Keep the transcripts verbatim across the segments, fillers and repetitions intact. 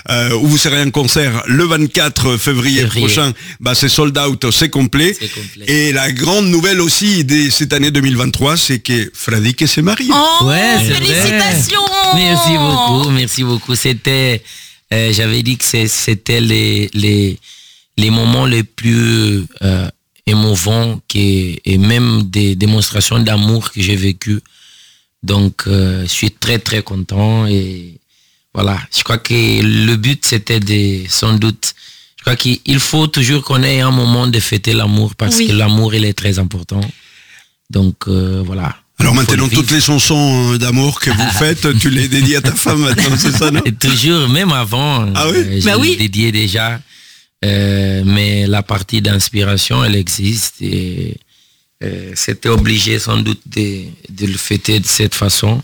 euh, où vous serez en concert le vingt-quatre février, février. prochain. Bah, c'est sold out, c'est complet. c'est complet. Et la grande nouvelle aussi de cette année deux mille vingt-trois, c'est que Fradique s'est marié. Oh, ouais, félicitations. Merci beaucoup, merci beaucoup. C'était, euh, j'avais dit que c'est, c'était les, les, les moments les plus euh, émouvants qui, et même des démonstrations d'amour que j'ai vécues. Donc, euh, je suis très, très content. Et voilà, je crois que le but, c'était de, sans doute, je crois qu'il faut toujours qu'on ait un moment de fêter l'amour parce oui. que l'amour, il est très important. Donc, euh, voilà. Alors maintenant, toutes les chansons d'amour que vous faites, tu les dédies à ta femme maintenant, c'est ça, non? Toujours, même avant, ah oui? euh, je bah les oui. dédiais déjà. Euh, mais la partie d'inspiration, elle existe et euh, c'était obligé sans doute de, de le fêter de cette façon.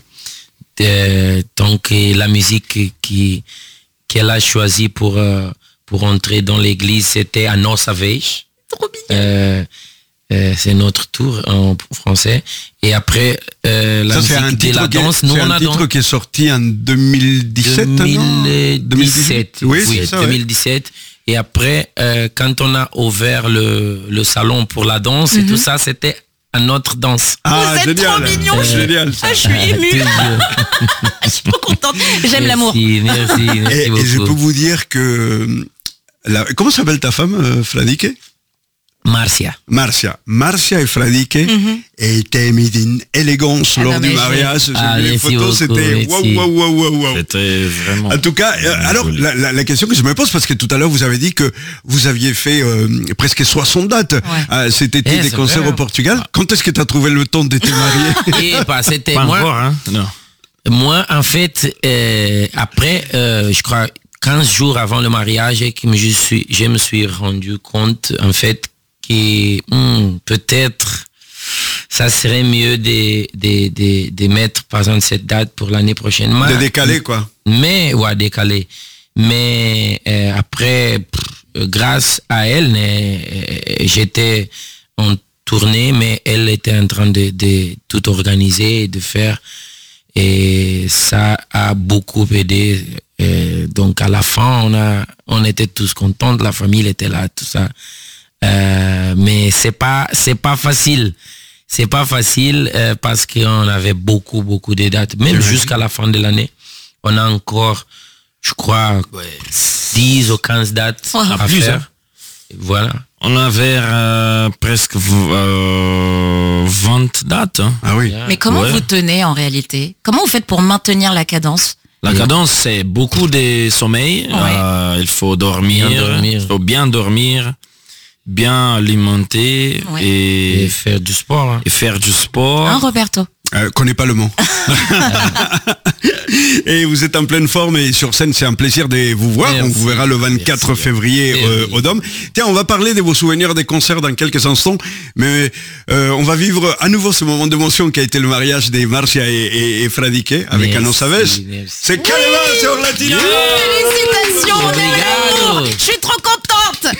De, donc la musique qui, qu'elle a choisie pour, euh, pour entrer dans l'église, c'était À Nos Savage. Trop bien. Euh, euh, c'est notre tour en français. Et après, euh, la ça, musique de la danse, nous on a un titre danse. qui est sorti en deux mille dix-sept, deux mille dix-sept. Oui, oui c'est ça, deux mille dix-sept. Ouais. Et après, euh, quand on a ouvert le, le salon pour la danse mm-hmm. et tout ça, c'était à notre danse. Ah, vous êtes génial. Trop mignon. Euh, génial. Ah, je suis émue. Je suis trop contente. J'aime merci, l'amour. Merci, merci et, beaucoup. Et je peux vous dire que... La, comment s'appelle ta femme, euh, Fradique? Marcia. Marcia. Marcia et Fradique mm-hmm. étaient mis d'une élégance ah, lors non, du mariage. J'ai ah, vu les photos, beaucoup, c'était waouh, waouh, waouh, waouh. C'était vraiment... En tout cas, euh, alors, la, la, la question que je me pose, parce que tout à l'heure, vous avez dit que vous aviez fait euh, presque soixante dates ouais. euh, cet été eh, des concerts vrai, au Portugal. Ah. Quand est-ce que tu as trouvé le temps de te marier? Et bah, c'était Pas moi. Encore, hein? Non. Moi, en fait, euh, après, euh, je crois, quinze jours avant le mariage, que je, suis, je me suis rendu compte, en fait, que hmm, peut-être ça serait mieux de, de, de, de mettre, par exemple, cette date pour l'année prochaine. De décaler, quoi. Mais, ouais, décaler. Mais euh, après, pff, grâce à elle, euh, j'étais en tournée, mais elle était en train de, de tout organiser et de faire. Et ça a beaucoup aidé. Et donc, à la fin, on, a, on était tous contents, la famille était là, tout ça. Euh, mais c'est pas c'est pas facile c'est pas facile euh, parce qu'on avait beaucoup beaucoup de dates même ouais. jusqu'à la fin de l'année on a encore je crois ouais. dix ou quinze dates oh, à plus, faire hein. Voilà, on avait euh, presque euh, vingt dates hein. Ah oui. Mais comment ouais. vous tenez en réalité? Comment vous faites pour maintenir la cadence? La cadence, c'est beaucoup de sommeil. Ouais. Euh, il faut dormir, bien dormir, il faut bien dormir, bien alimenter ouais. et, et faire du sport. Hein. Et faire du sport. Hein, Roberto? Euh, connais pas le mot. Et vous êtes en pleine forme et sur scène, c'est un plaisir de vous voir. Merci. On vous verra le vingt-quatre Merci. février euh, au Dôme. Tiens, on va parler de vos souvenirs des concerts dans quelques instants, mais euh, on va vivre à nouveau ce moment d'émotion qui a été le mariage de Marcia et, et, et Fradique avec À Nos Savage. C'est Calema oui sur Latina. Félicitations, Obrigado. Je suis trop contente.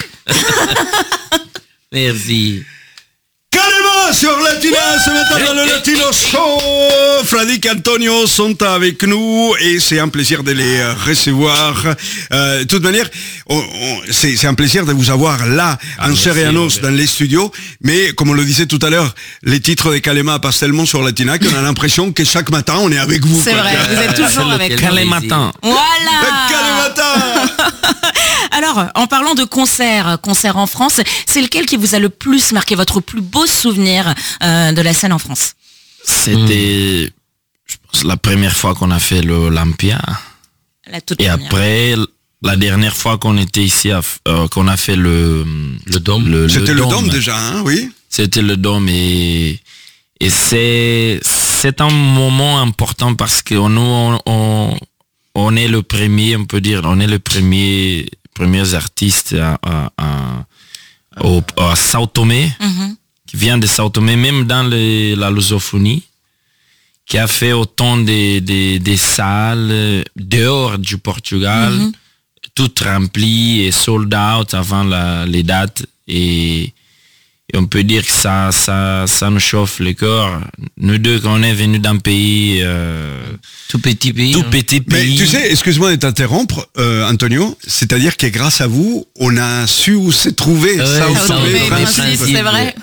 Merci. Calema sur Latina ce matin dans le Latino Show. Fradique et Antonio sont avec nous et c'est un plaisir de les recevoir. Euh, de toute manière, on, on, c'est, c'est un plaisir de vous avoir là ah, en chair et en os dans les studios. Mais comme on le disait tout à l'heure, les titres de Calema passent tellement sur Latina qu'on a l'impression que chaque matin on est avec vous. C'est quoi. Vrai, vous êtes toujours avec Calematin. Voilà. Calematin. Alors, en parlant de concerts, concerts en France, c'est lequel qui vous a le plus marqué, votre plus beau souvenir euh, de la scène en France? C'était, mmh. je pense, la première fois qu'on a fait l'Olympia. La toute Et première. après, la dernière fois qu'on était ici, à, euh, qu'on a fait le, le Dôme. Le, C'était le, le Dôme déjà, hein, oui. C'était le Dôme et, et c'est, c'est un moment important parce que nous, on, on, on est le premier, on peut dire, on est le premier, premiers artistes à, à, à, au, à Sao Tomé, mm-hmm. qui vient de Sao Tomé, même dans les, la lusophonie, qui a fait autant de, de, de salles dehors du Portugal, mm-hmm. toutes remplies et sold out avant la, les dates. Et, et on peut dire que ça, ça, ça nous chauffe le corps. Nous deux, quand on est venus d'un pays, euh, tout petit pays. tout hein. petit Mais pays. tu sais, excuse-moi de t'interrompre, euh, Antonio, c'est-à-dire que grâce à vous, on a su où se trouver. Ouais, ça, vous ça, savez, on Oui, est vraiment. Francis, principe. c'est vrai.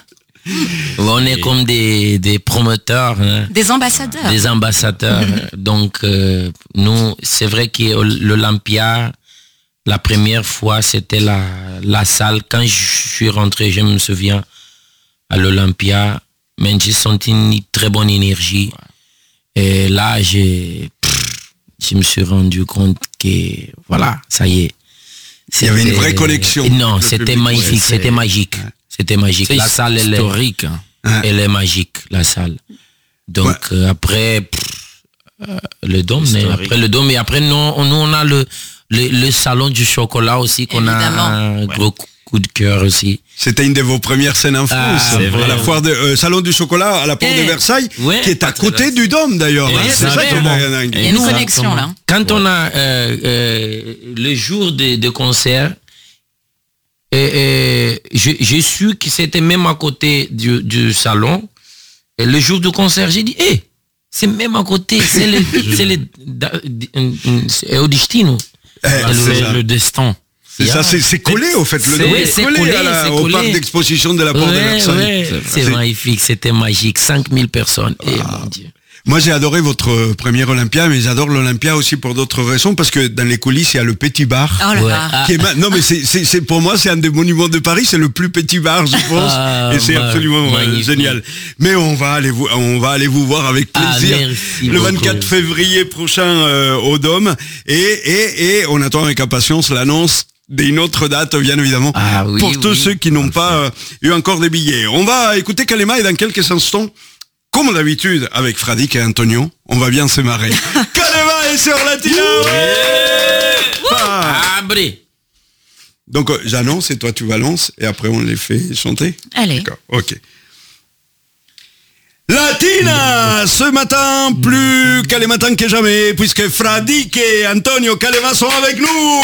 On est comme des, des promoteurs, hein, Des ambassadeurs. des ambassadeurs. Donc, euh, nous, c'est vrai que l'Olympia, la première fois, c'était la, la salle. Quand je suis rentré, je me souviens, à l'Olympia, mais j'ai senti une très bonne énergie. Et là, j'ai, pff, je me suis rendu compte que, voilà, ça y est. Il y avait une C'était- vraie connexion. Non, Le c'était public, magnifique, ouais, c'était magique. C'était magique. C'est La salle, elle est, historique. hein. elle est magique, la salle. Donc, Ouais. euh, après, pff, euh, le dôme, mais Historique. après le dôme, et après, nous, on, nous, on a le, le, le salon du chocolat aussi, qu'on a Évidemment. un gros coup- coup de cœur aussi. C'était une de vos premières scènes en France, c'est à vrai. la foire de euh, Salon du Chocolat à la porte Eh, de Versailles, ouais, qui est à pas très côté vaste. du Dôme d'ailleurs. hein. C'est ça qui est Exactement. dingue. Il y a une Nous, connexion là. Quand on a euh, euh, le jour de, de concert, et, et, j'ai j'ai su que c'était même à côté du, du salon. Et le jour du concert, j'ai dit, hé, c'est même à côté, c'est le, c'est le, da- c'est au destino. Eh, Ah, c'est c'est ça. le destin. C'est ça, c'est c'est collé au fait. Le C'est- Dôme ouais, est c'est collé, collé, à la- c'est au collé. parc d'exposition de la porte de Ouais, Versailles. ouais, c'est C'est- magnifique, c'était magique, cinq mille personnes. Eh, mon Dieu. Moi, j'ai adoré votre premier Olympia, mais j'adore l'Olympia aussi pour d'autres raisons, parce que dans les coulisses, il y a le petit bar. Oh là Ouais. là. Ah. Qui est ma- Non, mais c'est, c'est, c'est pour moi, c'est un des monuments de Paris, c'est le plus petit bar, je pense, Ah, et c'est bah, absolument euh, magnifique. génial. Mais on va aller vous, on va aller vous voir avec Ah, plaisir merci le beaucoup. vingt-quatre février prochain euh, au Dôme, et, et, et on attend avec impatience l'annonce d'une autre date, bien évidemment, Ah oui, pour tous oui. ceux qui n'ont pas euh, eu encore des billets. On va écouter Kalema et dans quelques instants, comme d'habitude avec Fradique et Antonio, on va bien se marrer. Kalema est sur Latina. Ah. Abre. Donc euh, j'annonce et toi tu balances et après on les fait chanter. Allez. D'accord, ok. Latina, ce matin plus Kalematin que jamais, puisque Fradique et Antonio Kalema sont avec nous.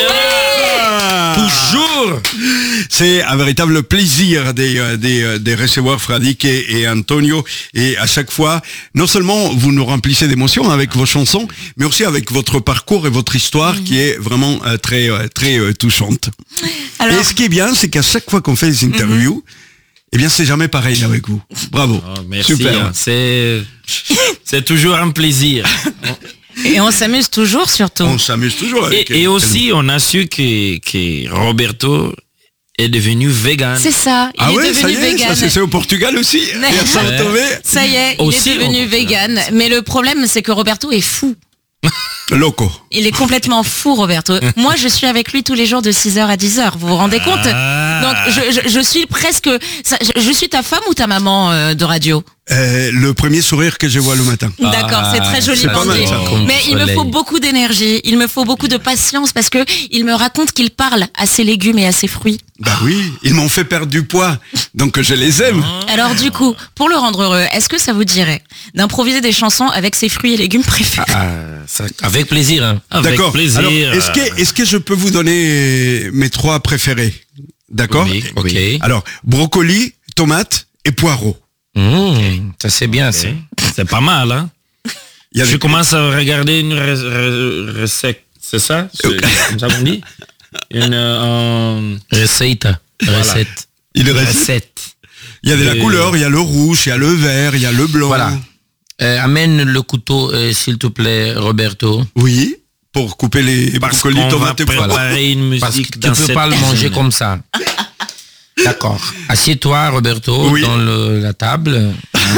Ah. Toujours. C'est un véritable plaisir de, euh, de, euh, de recevoir Fradique et, et Antonio. Et à chaque fois, non seulement vous nous remplissez d'émotions avec vos chansons, mais aussi avec votre parcours et votre histoire qui est vraiment euh, très, euh, très euh, touchante. Alors, Et ce qui est bien, c'est qu'à chaque fois qu'on fait des interviews, eh bien, c'est jamais pareil avec vous. Bravo. Oh, merci. Super. hein. C'est, c'est toujours un plaisir. et on s'amuse toujours surtout. On s'amuse toujours avec Et, et aussi, on a su que, que Roberto est devenu vegan. C'est ça, il Ah est ouais, ça devenu y est, vegan. ça c'est c'est au Portugal aussi. Et à São Tomé, Ça y est, il Aussi, est devenu on- vegan. Mais le problème, c'est que Roberto est fou. loco. Il est complètement fou, Roberto. Moi, je suis avec lui tous les jours de six heures à dix heures. Vous vous rendez compte? Ah. Donc, je, je, je suis presque... ça- je, je suis ta femme ou ta maman euh, de radio? Euh, le premier sourire que je vois le matin. D'accord, c'est très c'est joliment pas mal, dit. ça. Mais il me Soleil. faut beaucoup d'énergie, il me faut beaucoup de patience parce que il me raconte qu'il parle à ses légumes et à ses fruits. Bah oui, ils m'ont fait perdre du poids, donc je les aime. Alors du coup, pour le rendre heureux, est-ce que ça vous dirait d'improviser des chansons avec ses fruits et légumes préférés? Ah, ça- avec plaisir. Hein. Avec D'accord. plaisir. Alors, est-ce que, est-ce que je peux vous donner mes trois préférés? D'accord? Oui, Ok. oui. Alors, brocoli, tomate et poireaux. Mmh, ça c'est bien ça. C'est pas mal, hein? Il y a Je des- commence à regarder une re- re- recette, c'est ça? C'est comme ça qu'on dit? Une euh, Recette. Recette. il reste- recette. il y a de la Et- couleur, il y a le rouge, il y a le vert, il y a le blanc. Voilà. Euh, amène le couteau, euh, s'il te plaît, Roberto. Oui, pour couper les Parce brocolis, qu'on va tomates et poireaux. préparer une Parce que musique tu dans peux cette pas le manger cuisine. comme ça. D'accord. Assieds-toi, Roberto, Oui. dans le- la table.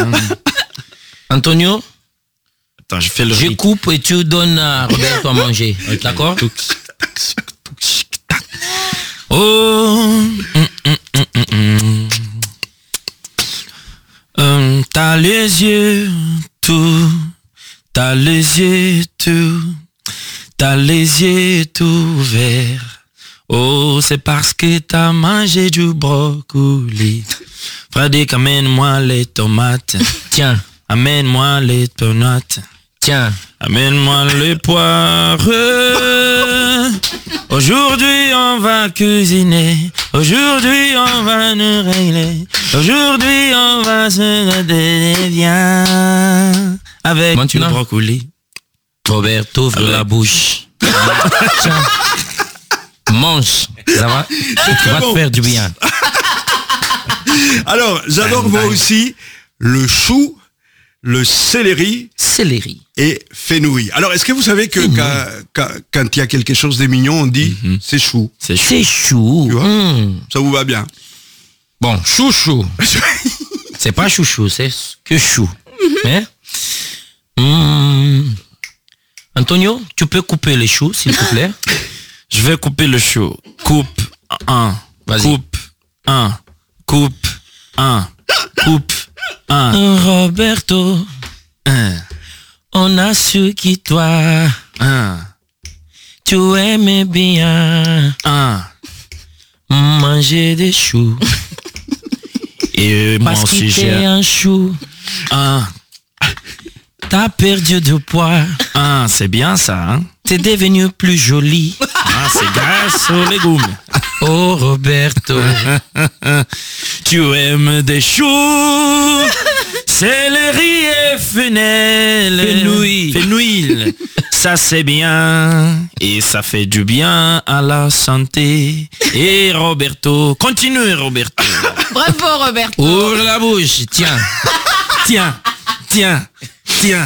Antonio, Attends, je fais le je rythme. coupe et tu donnes à Roberto à manger. D'accord? Oh, hum, hum, hum, hum, hum. Hum, t'as les yeux tout, t'as les yeux tout, t'as les yeux tout verts. Oh, c'est parce que t'as mangé du brocoli. Fradique, amène-moi les tomates. Tiens, Amène-moi les tomates. tiens. Amène-moi les poires. Aujourd'hui on va cuisiner, aujourd'hui on va nous régler, aujourd'hui on va se garder bien avec Maintenant. du brocoli. Roberto, ouvre Avec- la bouche. Tiens. Mange. Ça va, ça va bon. te faire du bien. Alors, j'adore moi aussi le chou, le céleri Céleri. et fenouil. Alors, est-ce que vous savez que quand, quand- quand il y a quelque chose de mignon, on dit c'est chou. C'est chaud. C'est chou. Tu vois Mmh. Ça vous va bien? Bon, chouchou. C'est pas chouchou, c'est que chou. Hein? Mmh. Antonio, tu peux couper les choux, s'il te plaît? Je vais couper le chou. Coupe un. Vas-y. Coupe un. Coupe un. Coupe un. Roberto, Un. on a su qui toi, Un. tu aimes bien Un. manger des choux. Et moi Parce aussi qu'il j'ai t'est un chou, un. t'as perdu du poids, Un. C'est bien ça, hein? t'es devenu plus joli. Ah, c'est grâce aux légumes. Oh Roberto, Tu aimes des choux, céleri et fenouil. Fenouil. Fenouil. Ça c'est bien et ça fait du bien à la santé. Et Roberto, continue Roberto. Bravo Roberto. ouvre la bouche, tiens. Tiens, tiens, tiens.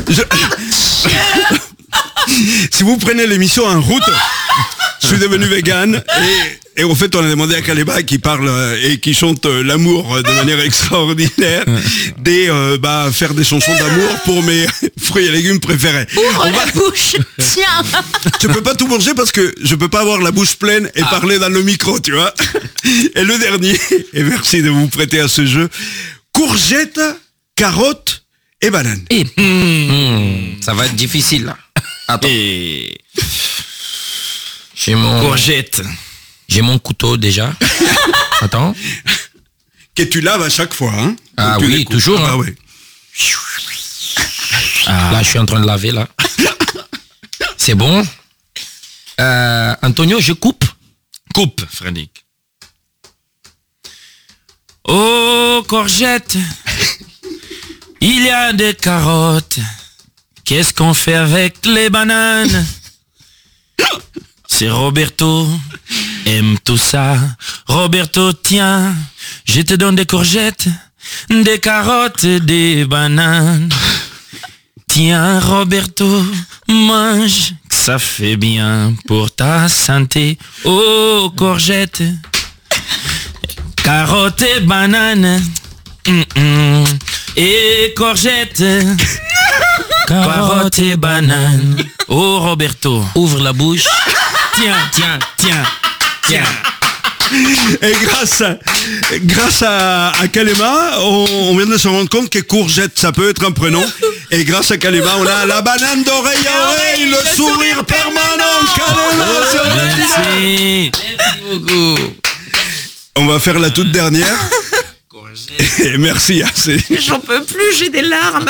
Si vous prenez l'émission en route, je suis devenu vegan et, et en fait on a demandé à Kaleba qui parle euh, et qui chante euh, l'amour euh, de manière extraordinaire de euh, bah, faire des chansons d'amour pour mes fruits et légumes préférés. Ouvre la bouche. Tiens. Je peux pas tout manger parce que je peux pas avoir la bouche pleine et parler dans le micro, tu vois. Et le dernier, et merci de vous prêter à ce jeu, courgettes, carottes et bananes. Et mmh, ça va être difficile là. Attends, Et j'ai mon, courgette. j'ai mon couteau déjà. Attends. Que tu laves à chaque fois, hein. Ah Quand tu oui, les coupes. toujours, Ah hein. ouais. Là, je suis en train de laver là. C'est bon. Euh, Antonio, je coupe. Coupe, Frédéric. Oh, courgette, il y a des carottes. Qu'est-ce qu'on fait avec les bananes? C'est Roberto, aime tout ça. Roberto, tiens, je te donne des courgettes, des carottes et des bananes. Tiens, Roberto, mange, que ça fait bien pour ta santé. Oh, courgette, carottes et bananes. Mm, mm. Et courgettes, carottes et bananes. Oh, Roberto, Ouvre la bouche. tiens, tiens, tiens, tiens. Et grâce à, grâce à, à Kalema, on, on vient de se rendre compte que courgette, ça peut être un prénom. Et grâce à Kalema, on a la banane d'oreille à oreille, le sourire permanent. Kalema, sur la- Merci. Merci beaucoup. On va faire la toute dernière. Et merci. hein, c'est- J'en peux plus, j'ai des larmes.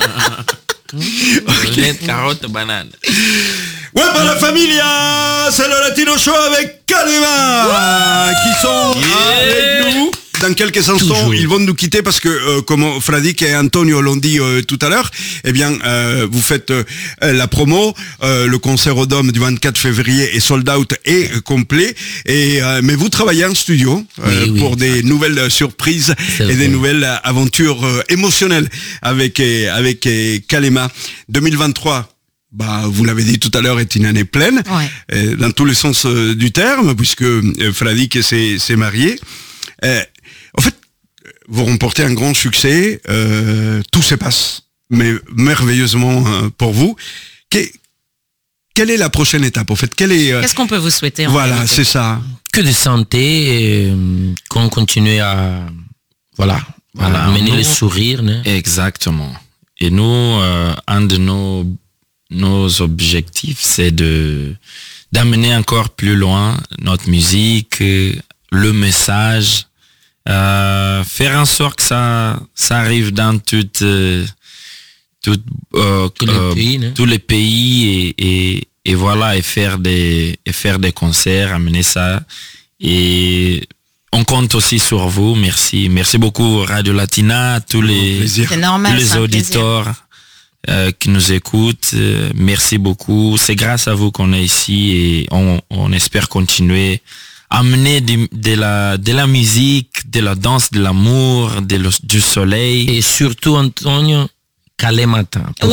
Courgette, carotte, banane. Ouais, bah la familia, c'est le Latino Show avec Kalema, qui sont avec nous. Dans quelques instants, Toujours. ils vont nous quitter parce que, euh, comme Fradique et Antonio l'ont dit euh, tout à l'heure, eh bien, euh, vous faites euh, la promo. Euh, le concert au Dôme du vingt-quatre février est sold out et euh, complet. Et euh, mais vous travaillez en studio euh, Oui, oui, pour des nouvelles euh, surprises C'est et des vrai. nouvelles euh, aventures euh, émotionnelles avec euh, avec euh, Kalema. deux mille vingt-trois. Bah, vous l'avez dit tout à l'heure, est une année pleine, Ouais. euh, dans tous les sens euh, du terme, puisque euh, Fradique s'est s'est marié. Euh, en fait, vous remportez un grand succès, euh, tout se passe, mais merveilleusement euh, pour vous. Que- quelle est la prochaine étape, en fait? Quelle est euh, Qu'est-ce qu'on peut vous souhaiter en voilà, vérité c'est ça. Que de santé, et, euh, qu'on continue à, voilà, Voilà, à mener nous- le sourire. né? Exactement. Et nous, euh, un de nos, nos objectifs, c'est de d'amener encore plus loin notre musique, euh, le message, euh, faire en sorte que ça, ça arrive dans toutes, euh, toutes, euh, Tous les euh, pays, né? tous les pays et, et, et voilà, et faire des, et faire des concerts, amener ça. Et on compte aussi sur vous. Merci. Merci beaucoup, Radio Latina, tous les, C'est normal, tous les c'est un auditeurs euh, qui nous écoutent. Euh, merci beaucoup. C'est grâce à vous qu'on est ici et on, on espère continuer à amener de, de, la, de la musique, de la danse, de l'amour, de le- du soleil. Et surtout, Antonio, Kalemata. Wow.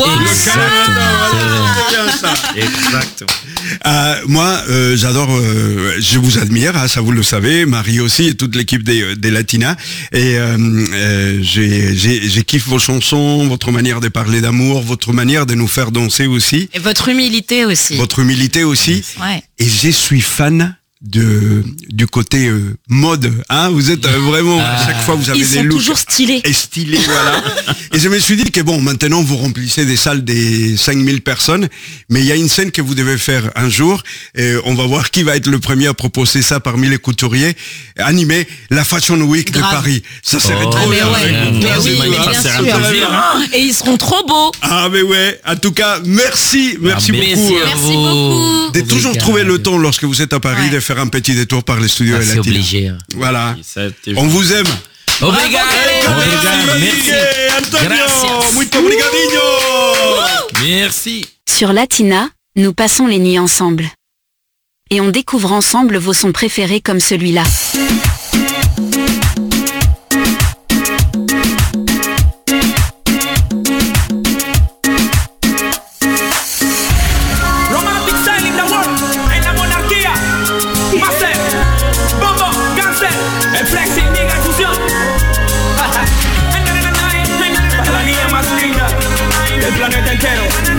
Exactement. Euh, moi, euh, j'adore, euh, je vous admire, hein, ça vous le savez, Marie aussi et toute l'équipe des, des Latinas. Et euh, euh, j'ai, j'ai, j'ai kiffé vos chansons, votre manière de parler d'amour, votre manière de nous faire danser aussi, Et votre humilité aussi. votre humilité aussi. Ouais. Et je suis fan de du côté euh, mode, hein. Vous êtes euh, vraiment à chaque fois vous avez Ils des sont looks toujours stylés. et stylés, voilà. Et je me suis dit que bon, maintenant vous remplissez des salles des cinq mille personnes, mais il y a une scène que vous devez faire un jour et on va voir qui va être le premier à proposer ça parmi les couturiers, animer la Fashion Week Grave. de Paris. Ça serait Oh, trop Ah mais bien. ouais, bien, mais bien, oui, c'est mais magnifique, bien c'est un sûr. plaisir, Ah, et ils seront trop beaux. Ah mais ouais, en tout cas, merci, merci Ah, beaucoup. merci euh, à Merci beaucoup. de toujours trouver le temps lorsque vous êtes à Paris Ouais. de faire un petit détour par les studios C'est Latina. obligé. Voilà. C'était- On vous aime. Obrigado. Obrigado, merci. Antonio, Gracias. muito obrigadinho. Merci. Sur Latina, nous passons les nuits ensemble. Et on découvre ensemble vos sons préférés comme celui-là. Romantic style in the world, en la monarquía. Master, Bombo, Cáncer, el flexing, nigga, fusión. Para la niña más linda del planeta entero.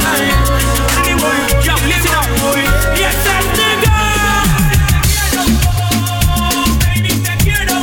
Yo, listen up. Yes, that nigga. Baby, te quiero.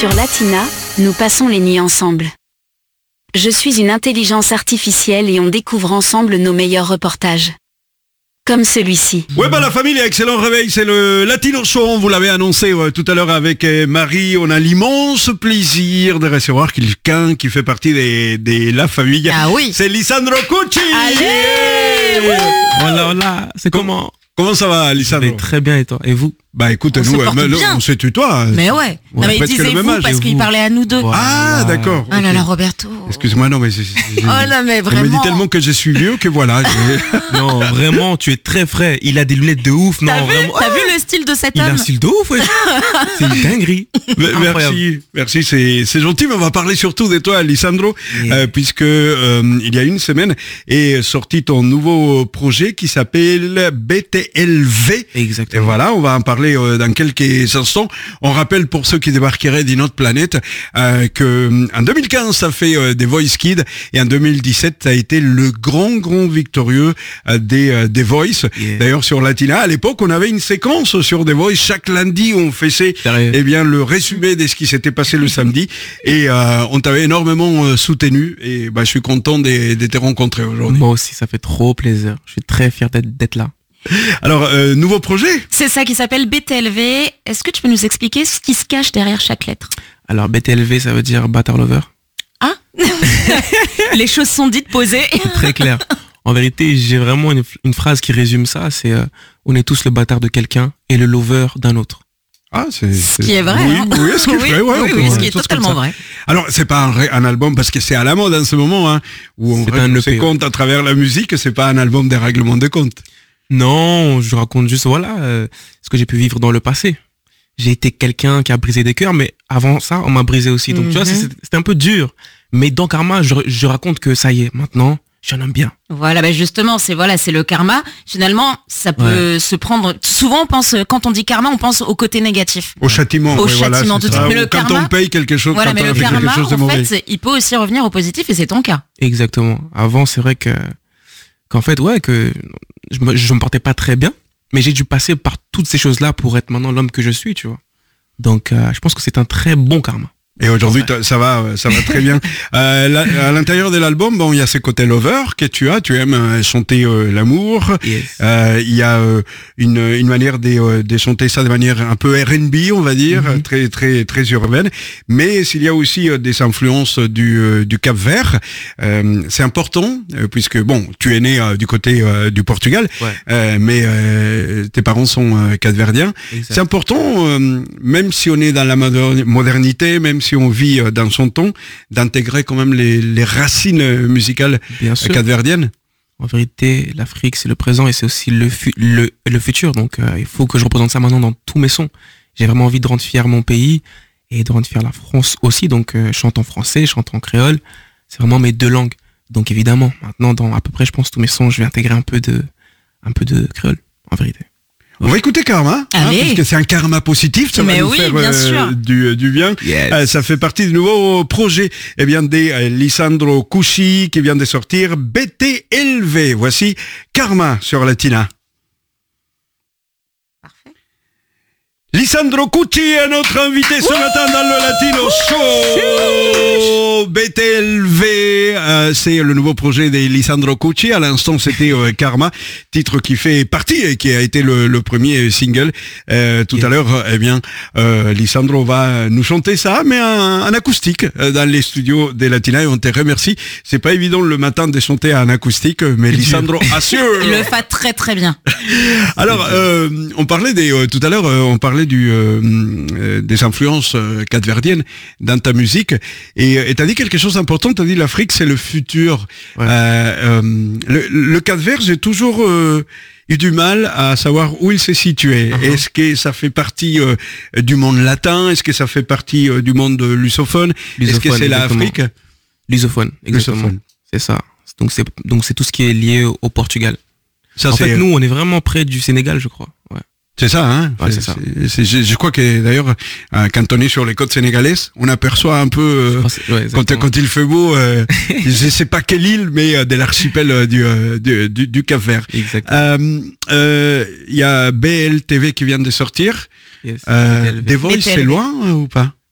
Sur Latina, nous passons les nuits ensemble. Je suis une intelligence artificielle et on découvre ensemble nos meilleurs reportages. Comme celui-ci. Ouais bah la famille, excellent réveil, c'est le Latino Show, on vous l'avait annoncé euh, tout à l'heure avec euh, Marie, on a l'immense plaisir de recevoir quelqu'un qui fait partie des, des La Famille. Ah oui. C'est Lisandro Cucci. Allez Yeah. Voilà, voilà, c'est comment? Comment ça va, Ça Lisandro? va très bien et toi? Et vous? Bah écoute, On nous, se porte euh, bien. on se tutoie. Mais ouais. Ouais, Non, mais presque le même disez-vous âge, parce et qu'il vous. parlait à nous deux. Voilà. Ah d'accord. Oh là ok. là, Roberto. Excuse-moi, non mais c'est... c'est- Oh là, mais On me dit vraiment. tellement que je suis vieux que voilà. je- Non, vraiment, tu es très frais. Il a des lunettes de ouf. Non, T'as vu, vraiment. t'as vu le style de cet Il a un homme? style de ouf, ouais. C'est une dinguerie. Incroyable. Merci, merci, c'est c'est gentil, mais on va parler surtout de toi, Lisandro, Yeah. euh, puisque euh, il y a une semaine est sorti ton nouveau projet qui s'appelle B T L V. Et Exactement. voilà, on va en parler euh, dans quelques instants. On rappelle pour ceux qui débarqueraient d'une autre planète euh, que euh, en deux mille quinze ça fait euh, des Voice Kids et en deux mille dix-sept ça a été le grand grand victorieux euh, des euh, des Voice. Yeah. D'ailleurs sur Latina à l'époque on avait une séquence sur des Voice chaque lundi où on faisait Sérieux? eh bien le résumé de ce qui s'était passé le samedi et euh, on t'avait énormément euh, soutenu et bah je suis content de, de te rencontrer aujourd'hui. Moi aussi, ça fait trop plaisir. Je suis très fier d'être d'être là. Alors euh, nouveau projet. C'est ça qui s'appelle B T L V. Est-ce que tu peux nous expliquer ce qui se cache derrière chaque lettre? Alors, B T L V, ça veut dire Bâtard Lover. Ah Les choses sont dites, posées. C'est très clair. En vérité, j'ai vraiment une, une phrase qui résume ça. C'est euh, on est tous le bâtard de quelqu'un et le lover d'un autre. Ah, c'est Ce qui est vrai. Oui, hein. oui, ce qui est oui, vrai, ouais, oui, on oui, peut- ce qui est tous comme totalement ça. vrai. Alors, c'est pas un, ré- un album parce que c'est à la mode en ce moment, hein, où on C'est règle un E P, ses ouais. comptes à travers la musique. C'est pas un album des règlements de comptes. Non, je raconte juste, voilà, euh, ce que j'ai pu vivre dans le passé. J'ai été quelqu'un qui a brisé des cœurs, mais avant ça, on m'a brisé aussi. Donc, tu vois, Mhm. c'est- c'était un peu dur. Mais dans Karma, je, je raconte que ça y est, maintenant, je suis un homme bien. Voilà, bah justement, c'est voilà, c'est le karma. Finalement, ça peut se prendre. Souvent, on pense quand on dit karma, on pense au côté négatif. Au châtiment. Au ouais, voilà, châtiment, c'est tout ça. à fait. Mais Ou le quand karma- on paye quelque chose, Voilà, quand mais on le fait quelque karma, chose de en mauvais. fait, il peut aussi revenir au positif, et c'est ton cas. Exactement. Avant, c'est vrai que, qu'en fait, ouais, que je me, je me portais pas très bien, mais j'ai dû passer par toutes ces choses-là pour être maintenant l'homme que je suis, tu vois. Donc, euh, je pense que c'est un très bon karma. Et aujourd'hui, t'as- ça va, euh, ça va très bien. Euh, là, à l'intérieur de l'album, bon, il y a ces côtés lover que tu as. Tu aimes euh, chanter euh, l'amour. Yes. Euh, Il y a euh, une, une manière de, euh, de chanter ça de manière un peu R and B, on va dire, Mhm. très très très urbaine. Mais s'il y a aussi euh, des influences du, euh, du Cap-Vert, euh, c'est important euh, puisque bon, tu es né euh, du côté euh, du Portugal, Ouais. euh, mais euh, tes parents sont euh, capverdiens. Exact. C'est important, euh, même si on est dans la moder- modernité, même si on vit euh, dans son temps, d'intégrer quand même les, les racines euh, musicales Bien euh, sûr. capverdiennes. En vérité, l'Afrique, c'est le présent et c'est aussi le, fu- le, le futur. Donc, euh, il faut que je représente ça maintenant dans tous mes sons. J'ai vraiment envie de rendre fier mon pays et de rendre fier la France aussi. Donc, euh, je chante en français, je chante en créole. C'est vraiment mes deux langues. Donc, évidemment, maintenant, dans à peu près, je pense, tous mes sons, je vais intégrer un peu de, un peu de créole, en vérité. On va écouter Karma, hein, Allez. parce que c'est un karma positif, ça Mais va nous oui, faire bien euh, sûr. du, du bien. Yes. Euh, ça fait partie du nouveau projet eh bien, de euh, Lisandro Cucci qui vient de sortir B T L V. Voici Karma sur Latina. Parfait. Lisandro Cucci est notre invité ce matin dans le Latino Show. B T L V, euh, c'est le nouveau projet de Lisandro Cucci. À l'instant, c'était euh, Karma, titre qui fait partie et qui a été le, le premier single. Euh, tout Yeah. à l'heure, eh bien, euh, Lisandro va nous chanter ça, mais en, en acoustique euh, dans les studios des Latina et on te remercie. C'est pas évident le matin de chanter en acoustique, mais Lisandro assure. Il le fait très très bien. Alors, euh, on parlait des, euh, tout à l'heure, euh, on parlait du, euh, euh, des influences euh, capverdiennes dans ta musique, et et t'as dit quelque chose d'important. T'as dit l'Afrique c'est le futur. Ouais. Euh, euh, le, le Cap-Vert, j'ai toujours euh, eu du mal à savoir où il s'est situé. Uh-huh. Est-ce que ça fait partie euh, du monde latin? Est-ce que ça fait partie euh, du monde lusophone? Est-ce que Lusophone, c'est exactement. l'Afrique? Lusophone, exactement. Lusophone. C'est ça. Donc, c'est, donc, c'est tout ce qui est lié au, au Portugal. Ça, en c'est, fait, nous, on est vraiment près du Sénégal, je crois. Ouais. c'est ça, hein? Ouais, c'est ça. c'est- je, je crois que d'ailleurs, euh, quand on est sur les côtes sénégalaises, on aperçoit un peu. euh, Je pense- ouais, Quand, exactement. quand il fait beau, euh, je sais pas quelle île, mais euh, de l'archipel euh, du, euh, du, du, du Cap-Vert. Exactement. Euh, euh, Il y a B L T V qui vient de sortir. Yes. Euh, B L V. des Voice, B T L V. c'est loin euh, ou pas? Comment?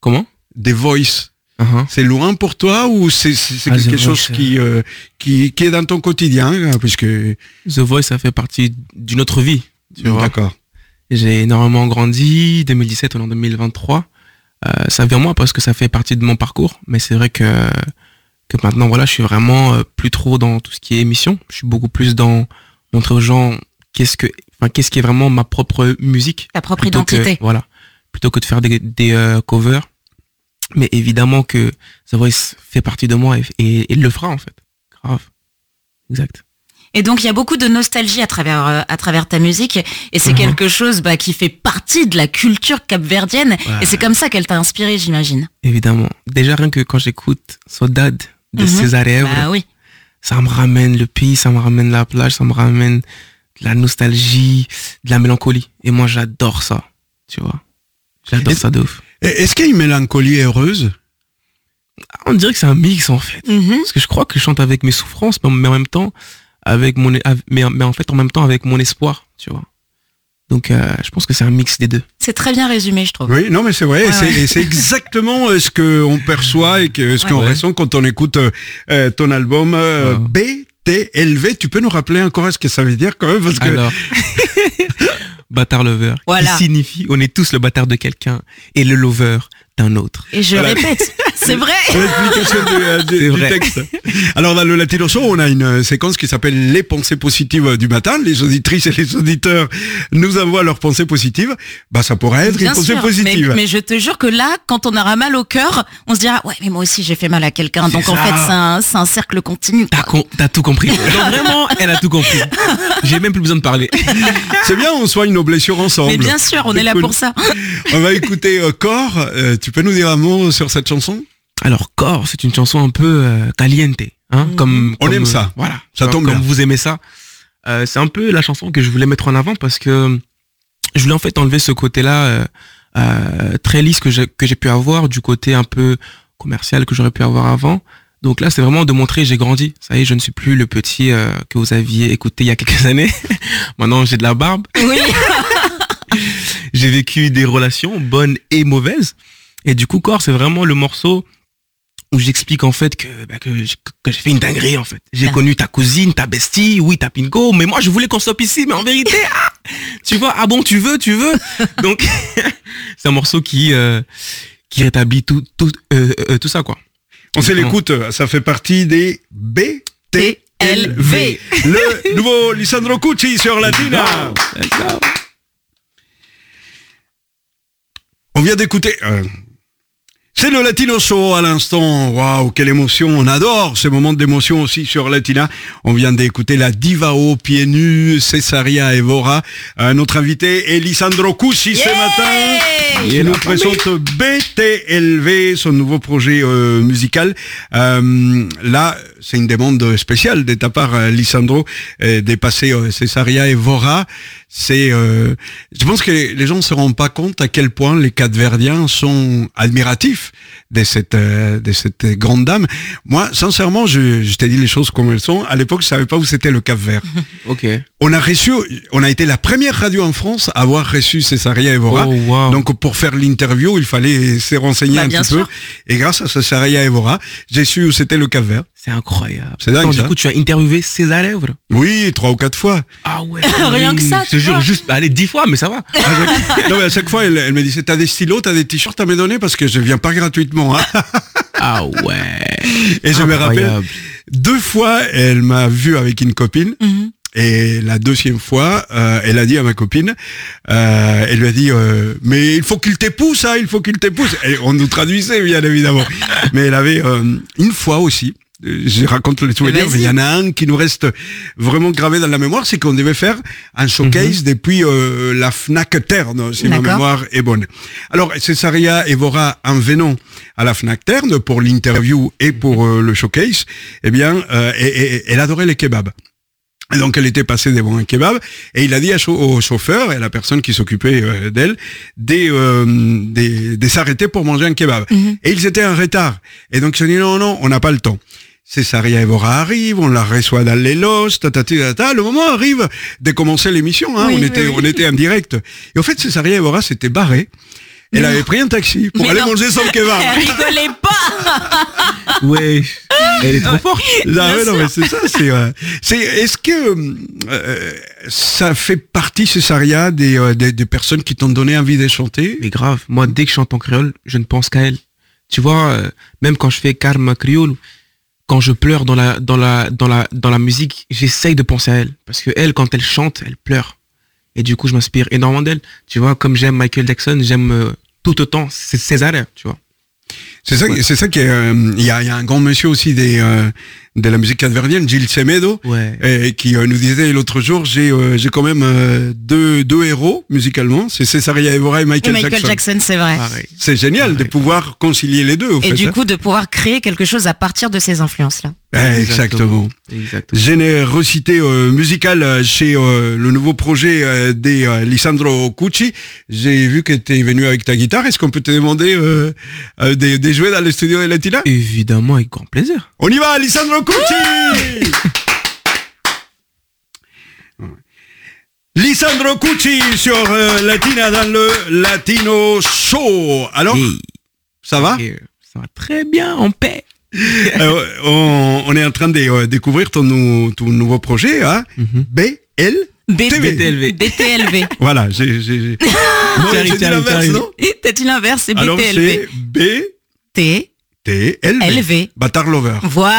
des Voice. Uh-huh. C'est loin pour toi ou c'est, c'est, c'est Ah, quelque The chose Voice, qui, euh, qui, qui est dans ton quotidien, hein, puisque... The Voice, ça fait partie d'une autre vie. Tu vois. D'accord. J'ai énormément grandi. deux mille dix-sept, on est en deux mille vingt-trois. Euh, ça vient moi parce que ça fait partie de mon parcours. Mais c'est vrai que, que maintenant, voilà, je suis vraiment euh, plus trop dans tout ce qui est émission. Je suis beaucoup plus dans montrer aux gens qu'est-ce que, enfin, qu'est-ce qui est vraiment ma propre musique. Ta propre plutôt que- identité. voilà. Plutôt que de faire des, des euh, covers. Mais évidemment que The Voice fait partie de moi et, et, et il le fera en fait. Grave. Exact. Et donc il y a beaucoup de nostalgie à travers euh, à travers ta musique et c'est Mhm. quelque chose bah, qui fait partie de la culture capverdienne Ouais. et c'est comme ça qu'elle t'a inspiré, j'imagine. Évidemment. Déjà rien que quand j'écoute Saudade de Mhm. César Evra, Bah oui. ça me ramène le pays, ça me ramène la plage, ça me ramène de la nostalgie, de la mélancolie. Et moi j'adore ça, tu vois. J'adore Et- ça de ouf. Est-ce qu'il y a une mélancolie heureuse? On dirait que c'est un mix en fait. Mhm. Parce que je crois que je chante avec mes souffrances, mais en- mais en même temps, avec mon, av- mais, mais en fait en même temps avec mon espoir, tu vois. Donc euh, je pense que c'est un mix des deux. C'est très bien résumé, je trouve. Oui, non, mais c'est vrai, Ouais, et c'est, ouais. et c'est exactement euh, ce qu'on perçoit et que, ce Ouais. qu'on Ouais. ressent quand on écoute euh, euh, ton album euh, Ouais. B T L V. Tu peux nous rappeler encore ce que ça veut dire quand même parce que Alors, bâtard lover, Voilà. qui signifie on est tous le bâtard de quelqu'un et le lover d'un autre. Et je Voilà. répète, c'est vrai. l'explication du, euh, du- C'est du vrai. texte. Alors dans le Latino Show, on a une euh, séquence qui s'appelle les pensées positives du matin. Les auditrices et les auditeurs nous envoient leurs pensées positives. Bah ça pourrait être Bien une pensée sûr, positive. mais, mais je te jure que là, quand on aura mal au cœur, on se dira ouais mais moi aussi j'ai fait mal à quelqu'un. C'est Donc en ça. fait c'est un, c'est un cercle continu. T'as, com- t'as tout compris. Non, vraiment, elle a tout compris. J'ai même plus besoin de parler. C'est bien, on soigne nos blessures ensemble. Mais bien sûr, on C'est est là cool. pour ça. On va écouter euh, Corps. Euh, tu peux nous dire un mot sur cette chanson? Alors, Corps, c'est une chanson un peu euh, caliente, hein, Mhm. comme, On comme, aime euh, ça. Voilà, Ça Comme- tombe comme bien. vous aimez ça. Euh, c'est un peu la chanson que je voulais mettre en avant parce que je voulais en fait enlever ce côté-là euh, euh, très lisse que j'ai que j'ai pu avoir, du côté un peu commercial que j'aurais pu avoir avant. Donc là, c'est vraiment de montrer j'ai grandi. Ça y est, je ne suis plus le petit euh, que vous aviez écouté il y a quelques années. Maintenant, j'ai de la barbe. Oui. J'ai vécu des relations bonnes et mauvaises. Et du coup, Corps, c'est vraiment le morceau où j'explique en fait que, bah, que, j'ai, que j'ai fait une dinguerie en fait. J'ai Ah. connu ta cousine, ta bestie, oui, ta pinko, mais moi je voulais qu'on stoppe ici, mais en vérité, ah, tu vois, ah bon, tu veux, tu veux. Donc, c'est un morceau qui, euh, qui rétablit tout, tout, euh, euh, tout ça quoi. On fait Vraiment. l'écoute, ça fait partie des B T L V. Le nouveau Lisandro Cucci sur Latina. On vient d'écouter... euh, c'est le Latino Show à l'instant. Waouh, quelle émotion. On adore ces moments d'émotion aussi sur Latina. On vient d'écouter la diva au pieds nus, Cesaria Evora. Euh, notre invité est Lisandro Cucci ce matin. Il nous présente B T L V, son nouveau projet euh, musical. Euh, là, c'est une demande spéciale de ta part, euh, Lisandro, euh, de passer euh, Cesaria Evora. C'est, euh, je pense que les gens ne se rendent pas compte à quel point les Capverdiens sont admiratifs de cette euh, de cette grande dame. Moi, sincèrement, je, je t'ai dit les choses comme elles sont. À l'époque, je savais pas où c'était le Cap-Vert. Ok. On a reçu, on a été la première radio en France à avoir reçu Cesaria Evora. Oh, wow. Donc pour faire l'interview, il fallait se renseigner Bah, un bien petit sûr. peu. Et grâce à Cesaria Evora, j'ai su où c'était le Cap-Vert. C'est incroyable. C'est dingue, Attends, ça. du coup, tu as interviewé César Evra. Oui, trois ou quatre fois. Ah ouais. Rien que ça, Je te tu jure, vois. juste, bah, allez, dix fois, mais ça va. À chaque- non, mais à chaque fois, elle, elle me disait, t'as des stylos, t'as des t-shirts à me donner parce que je viens pas gratuitement. Hein. Ah ouais. Et je me rappelle, Incroyable. deux fois, elle m'a vu avec une copine. Mhm. Et la deuxième fois, euh, elle a dit à ma copine, euh, elle lui a dit, euh, mais il faut qu'il t'épouse, hein, il faut qu'il t'épouse. Et on nous traduisait, bien évidemment. Mais elle avait euh, une fois aussi, euh, je raconte le souvenir, Vas-y. mais il y en a un qui nous reste vraiment gravé dans la mémoire, c'est qu'on devait faire un showcase depuis euh, la Fnac Terne, si ma D'accord. mémoire est bonne. Alors, Cesaria Evora, en venant à la Fnac Terne pour l'interview et pour euh, le showcase, eh bien, euh, et- et- elle adorait les kebabs. Et donc elle était passée devant un kebab et il a dit à chau- au chauffeur et à la personne qui s'occupait euh, d'elle de, euh, de, de s'arrêter pour manger un kebab. Mhm. Et ils étaient en retard. Et donc ils ont dit non, non, on n'a pas le temps. Cesaria Evora arrive, on la reçoit dans les loges, tatati, tata. Le moment arrive de commencer l'émission, hein, Oui, on oui, était, oui. on était en direct. Et au fait, Cesaria Evora s'était barrée. Elle avait pris un taxi pour Mais aller non. manger son kebab. Elle rigolait pas. Ouais, elle est trop forte. Ah ouais, non, sûr. mais c'est ça. C'est, euh, c'est, est-ce que euh, ça fait partie, Césaria, des, euh, des, des personnes qui t'ont donné envie de chanter? Mais grave, moi, dès que je chante en créole, je ne pense qu'à elle. Tu vois, euh, même quand je fais Karma Creole, quand je pleure dans la, dans la, dans la, dans la musique, j'essaye de penser à elle. Parce que elle, quand elle chante, elle pleure. Et du coup, je m'inspire énormément d'elle. Tu vois, comme j'aime Michael Jackson, j'aime euh, tout autant C- Césaria, tu vois. C'est ça, Ouais. c'est ça qui est. euh, Il y, a, il y a un grand monsieur aussi des, euh, de la musique capverdienne, Gilles Semedo, Ouais. euh, qui euh, nous disait l'autre jour, j'ai, euh, j'ai quand même euh, deux, deux héros musicalement, c'est Césaria Évora et Michael, Michael Jackson. Jackson, c'est vrai. Pareil. C'est génial de Pareil. pouvoir concilier les deux. Au Et fait, du hein. coup, de pouvoir créer quelque chose à partir de ces influences-là. Eh, exactement. Exactement. Générosité euh, musicale euh, chez euh, le nouveau projet euh, des euh, Lisandro Cucci. J'ai vu que tu es venu avec ta guitare. Est-ce qu'on peut te demander euh, euh, de, de jouer dans le studio de Latina? Évidemment, avec grand plaisir. On y va, Lisandro Cucci. Lisandro Cucci sur euh, Latina dans le Latino Show. Alors, Et- ça va? et, euh, ça va très bien, en paix. Euh, on, on est en train de euh, découvrir ton, nou- ton nouveau projet, hein? Mhm. B L B- T V. B T L V. B T L V. Voilà, j'ai... j'ai, j'ai... Non, T'arrives, j'ai dit t'arrives, l'inverse, t'arrives. non? T'as dit l'inverse, c'est Alors B T L V. c'est B T. T L V. L V. Bâtard Lover.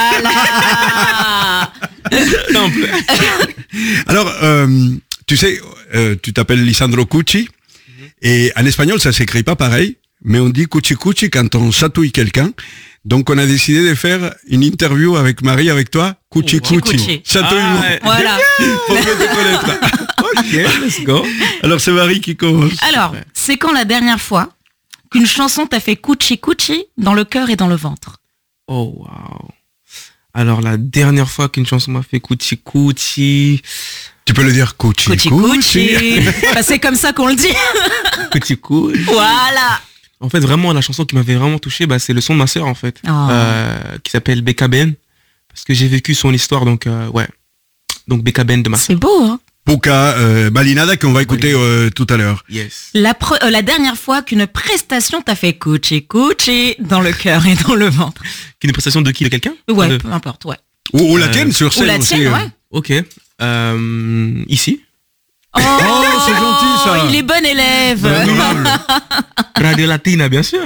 Voilà. Simple. Alors, euh, tu sais, euh, tu t'appelles Lisandro Cucci, et en espagnol, ça s'écrit pas pareil, mais on dit Cucci Cucci quand on chatouille quelqu'un. Donc, on a décidé de faire une interview avec Marie, avec toi, Cucci Cucci Cucci. Cucci. Chatouillement. Ah, ouais. Voilà. Pour mieux te connaître. Ok, let's go. Alors, c'est Marie qui commence. Alors, c'est quand la dernière fois qu'une chanson t'a fait Cucci Cucci dans le cœur et dans le ventre? Oh, wow. Alors, la dernière fois qu'une chanson m'a fait Cucci Cucci, Tu peux le dire Cucci Cucci Cucci. Bah, c'est comme ça qu'on le dit. Cucci Cucci. Voilà. En fait, vraiment, la chanson qui m'avait vraiment touché, bah, c'est le son de ma sœur, en fait, Oh. euh, qui s'appelle B K B N, parce que j'ai vécu son histoire, donc, euh, ouais. Donc, B K B N de ma sœur. C'est beau, hein? Puka euh, Balinada qu'on va écouter euh, tout à l'heure. Yes. La, pre- euh, la dernière fois qu'une prestation t'a fait Cucci Cucci dans le cœur et dans le ventre. Qui est une prestation de qui? De quelqu'un? Ouais, De- peu importe, ouais. Ou, ou la Euh, tienne sur Ou scène la aussi. tienne, euh. ouais. Ok. Euh, ici. Oh, c'est gentil, ça. Il est bon élève. Radio Latina, bien sûr.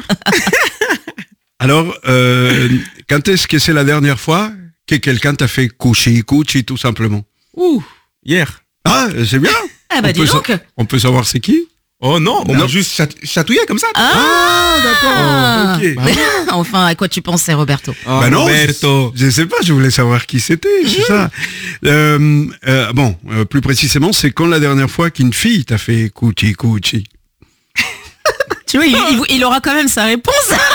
Alors, euh, quand est-ce que c'est la dernière fois que quelqu'un t'a fait Cucci Cucci tout simplement? Ouh, hier. Ah, c'est bien. Ah bah on dis peut donc. sa- on peut savoir c'est qui? Oh non, on Non. m'a juste chat- chatouillé comme ça. Ah, d'accord. Ok. Bah oui. Enfin, à quoi tu pensais, Roberto? Oh, Bah non, Roberto. je, je sais pas, je voulais savoir qui c'était, c'est ça. Euh, euh, bon, euh, plus précisément, c'est quand la dernière fois qu'une fille t'a fait Cucci Cucci? Tu vois, il, il- il aura quand même sa réponse.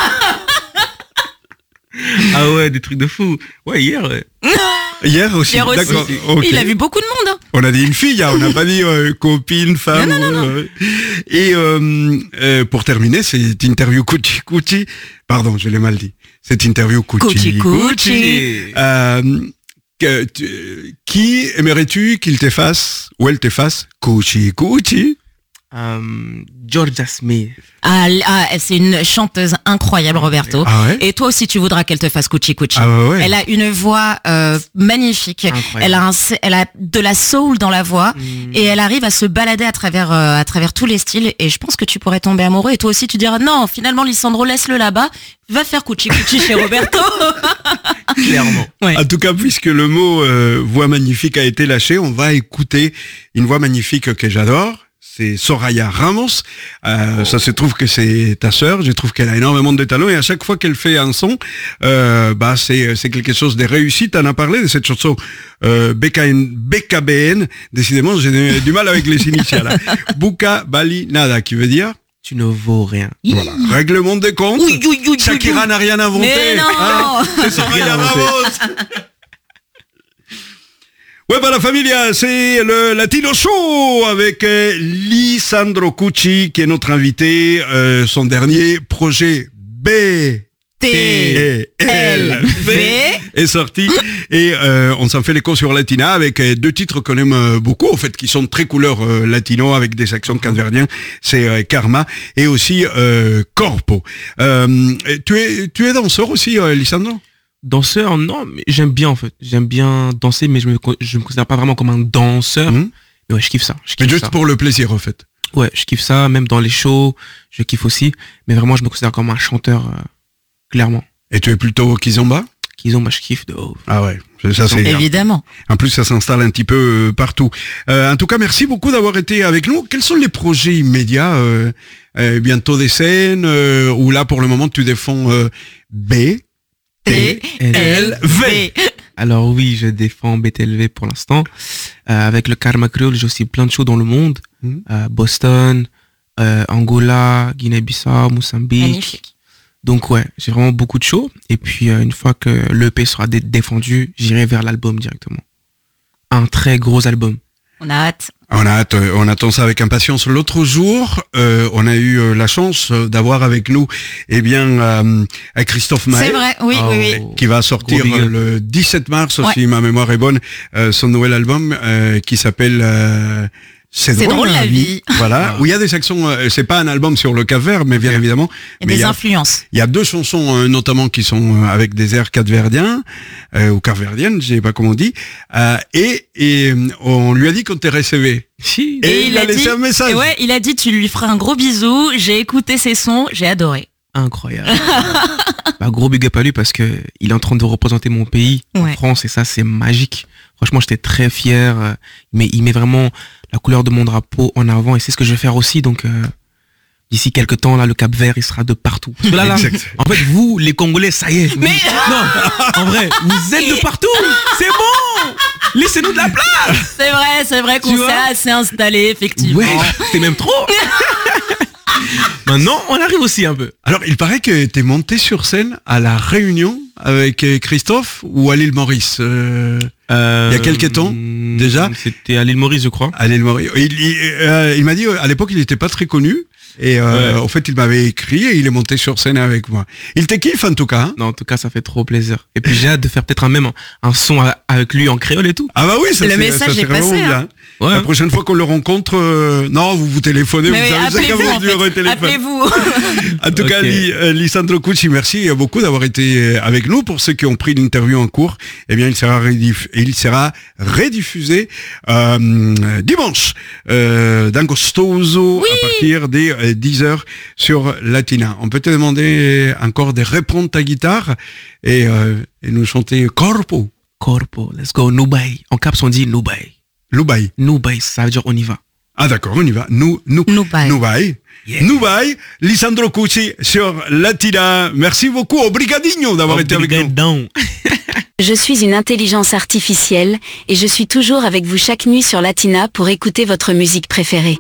Ah ouais, des trucs de fou. Ouais, hier. ouais. Hier aussi. Hier aussi. D'accord. ok. Il a vu beaucoup de monde. hein. On a dit une fille, hein, on n'a pas dit euh, copine, femme. Non, non, non, euh, Et euh, euh, pour terminer, cette interview Cucci Cucci, pardon, je l'ai mal dit. Cette interview Cucci Cucci Cucci. Euh, que tu- qui aimerais-tu qu'il te fasse, ou elle te fasse, Cucci Cucci? Euh, Georgia Smith. Ah, l- ah, c'est une chanteuse incroyable, Roberto. Ah ouais? Et toi aussi, tu voudras qu'elle te fasse Cucci Cucci. Ah ouais, ouais. Elle a une voix euh, magnifique. Incroyable. Elle a, un, elle a de la soul dans la voix Mm. et elle arrive à se balader à travers, euh, à travers tous les styles. Et je pense que tu pourrais tomber amoureux. Et toi aussi, tu diras non, finalement, Lisandro, laisse-le là-bas. Va faire Cucci Cucci chez Roberto. Clairement. Ouais. En tout cas, puisque le mot euh, voix magnifique a été lâché, on va écouter une voix magnifique que j'adore. C'est Soraya Ramos. Euh, Ça se trouve que c'est ta sœur. Je trouve qu'elle a énormément de talent et à chaque fois qu'elle fait un son, euh, bah c'est c'est quelque chose de réussi. T'en as parlé de cette chanson euh, B K N, B K B N. Décidément, j'ai du mal avec les initiales. hein. Buka Bali Nada, qui veut dire Tu ne vaux rien. voilà, règlement des comptes. Ouh, ouh, ouh, ouh, Shakira ouh. n'a rien inventé. Mais non. hein. C'est Soraya Rien inventé. Ramos. Ouais, bah la familia, c'est le Latino Show avec euh, Lisandro Cucci qui est notre invité. Euh, son dernier projet B T L L V. est sorti et euh, on s'en fait l'écho sur Latina avec euh, deux titres qu'on aime euh, beaucoup, en fait, qui sont très couleur euh, latino avec des accents capverdiens. C'est euh, Karma et aussi euh, Corpo. Euh, tu es tu es danseur aussi, euh, Lisandro? Danseur, non, mais j'aime bien en fait. J'aime bien danser, mais je me je me considère pas vraiment comme un danseur. Mmh. Mais ouais, je kiffe ça. Je Mais kiffe juste ça. pour le plaisir, en fait. Ouais, je kiffe ça. Même dans les shows, je kiffe aussi. Mais vraiment, je me considère comme un chanteur, euh, clairement. Et tu es plutôt Kizomba? Qu'ils ont, bah, je kiffe de ouf. Ah ouais, ça c'est Évidemment. En plus, ça s'installe un petit peu euh, partout. Euh, en tout cas, merci beaucoup d'avoir été avec nous. Quels sont les projets immédiats euh, euh, bientôt des scènes euh, ou là, pour le moment, tu défends euh, B, T, L, V. Alors oui, je défends B T L V pour l'instant. Euh, avec le Karma Creole, j'ai aussi plein de shows dans le monde. Mmh. Euh, Boston, euh, Angola, Guinée-Bissau, Mozambique. Magnifique. Donc ouais, j'ai vraiment beaucoup de shows. Et puis euh, une fois que l'E P sera dé- défendu, j'irai vers l'album directement. Un très gros album. On a hâte. On a hâte, on attend ça avec impatience. L'autre jour, euh, on a eu euh, la chance euh, d'avoir avec nous, eh bien, euh, Christophe Maé. C'est vrai, oui, Oh. oui, oui. Qui va sortir Gros big up. euh, le dix-sept mars, Ouais. si ma mémoire est bonne, euh, son nouvel album euh, qui s'appelle euh, C'est C'est drôle, drôle, la vie. Voilà, où il y a des accents, euh, c'est pas un album sur le Cap-Vert, mais bien évidemment. Et mais il des y a, influences. il y a deux chansons euh, notamment qui sont euh, avec des airs capverdiens, euh, ou capverdiennes, je sais pas comment on dit, euh, et, et euh, on lui a dit qu'on t'ait recevé. Si. Et il a laissé un message. et ouais, il a dit tu lui feras un gros bisou. J'ai écouté ses sons, j'ai adoré. Incroyable. Bah, gros big up à lui parce que il est en train de représenter mon pays en Ouais. France et ça c'est magique. Franchement, j'étais très fier. euh, Mais il met vraiment la couleur de mon drapeau en avant et c'est ce que je vais faire aussi. Donc euh, d'ici quelques temps là, le Cap-Vert il sera de partout. Parce que là, là, Exact. en fait, vous les Congolais, ça y est. Mais- vous- non, en vrai, vous êtes de partout. C'est bon. Laissez-nous de la place. C'est vrai, c'est vrai qu'on Tu s'est vois assez installé, effectivement. Ouais, c'est même trop. Maintenant, on arrive aussi un peu. Alors, il paraît que t'es monté sur scène à La Réunion avec euh, Christophe ou à l'île Maurice. Euh, Il y a quelques temps, hum, déjà. C'était à l'île Maurice, je crois. à l'île Maurice. Il, il, euh, il m'a dit, euh, à l'époque, il n'était pas très connu. Et euh, Ouais. en fait, il m'avait écrit et il est monté sur scène avec moi. Il te kiffe en tout cas. Hein. Non, en tout cas, ça fait trop plaisir. Et puis j'ai hâte de faire peut-être un même un, un son a- avec lui en créole et tout. Ah bah oui, ça Le c'est message ça, c'est est vraiment passé, bien. hein. Ouais. La prochaine fois qu'on le rencontre, euh, non, vous vous téléphonez, Mais vous oui, savez chacun appelez-vous, votre en numéro de fait. téléphone. Appelez-vous. En tout cas, Ok. Li- euh, Lisandro Cucci, merci beaucoup d'avoir été avec nous. Pour ceux qui ont pris l'interview en cours, eh bien, il sera, rediff- il sera rediffusé euh, dimanche euh, dans Gostoso à partir des euh, dix heures sur Latina. On peut te demander encore de reprendre ta guitare et, euh, et nous chanter Corpo, Corpo, let's go, Nubai. En caps, on dit Nubai. Lubai. Nubai, ça veut dire on y va. Ah d'accord, on y va. Nou, nou, Nubai. Nubai. Yeah. Nubai, Lisandro Cucci sur Latina. Merci beaucoup, obrigadinho d'avoir été avec nous. Down. Je suis une intelligence artificielle et je suis toujours avec vous chaque nuit sur Latina pour écouter votre musique préférée.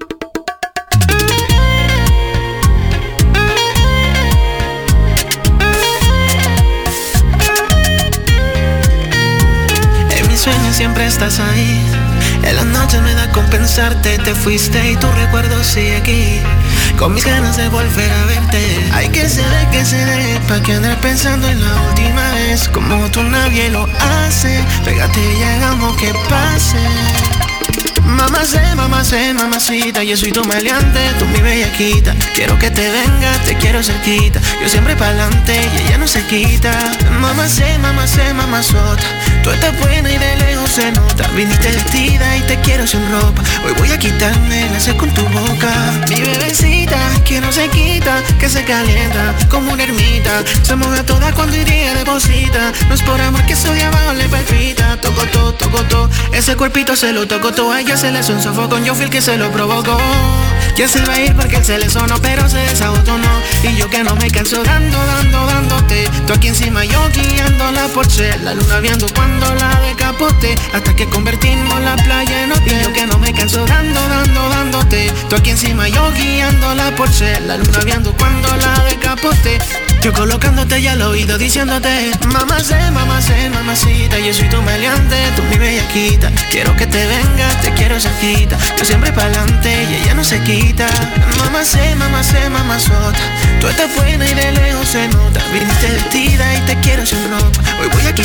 En mis sueños siempre estás ahí. En las noches me da con pensarte, te fuiste y tu recuerdo sigue aquí. Con mis ganas de volver a verte. Hay que seré, que seré, pa' que andar pensando en la última vez. Como tú nadie lo hace. Pégate y hagamos que pase. Mamá sé, mamá sé, mamacita, yo soy tu maleante, tú mi bellaquita. Quiero que te vengas, te quiero cerquita. Yo siempre pa'lante y ella no se quita. Mamá sé, mamá sé, mamazota, tú estás buena y de lejos se nota. Viniste vestida y te quiero sin ropa. Hoy voy a quitarme el hacer con tu boca. Mi bebecita, que no se quita, que se calienta como una ermita. Se moja toda cuando iría deposita. No es por amor que soy abajo le palpita. Toco todo, toco todo, ese cuerpito se lo toco todo. A ella se le hizo un sofocón, yo fui el que se lo provocó. Ya se iba a ir porque él se le sonó, pero se desabotonó. Y yo que no me canso dando, dando, dándote. Tú aquí encima, yo guiando la Porsche. La luna viendo cuando la decapote. Hasta que convertimos la playa en hotel. Y yo que no me canso dando, dando, dándote. Tú aquí encima, yo guiando la Porsche. La luna viendo cuando la decapote. Yo colocándote ya al oído diciéndote: mamá sé, mamá sé, mamacita, yo soy tu maleante, tú mi bellaquita. Quiero que te vengas, te quiero cerquita. Yo siempre pa'lante y ella no se quita. Mamá sé, mamá sé, mamazota, tú estás buena y de lejos se nota. Viniste vestida y te quiero sin ropa. Hoy voy a quitar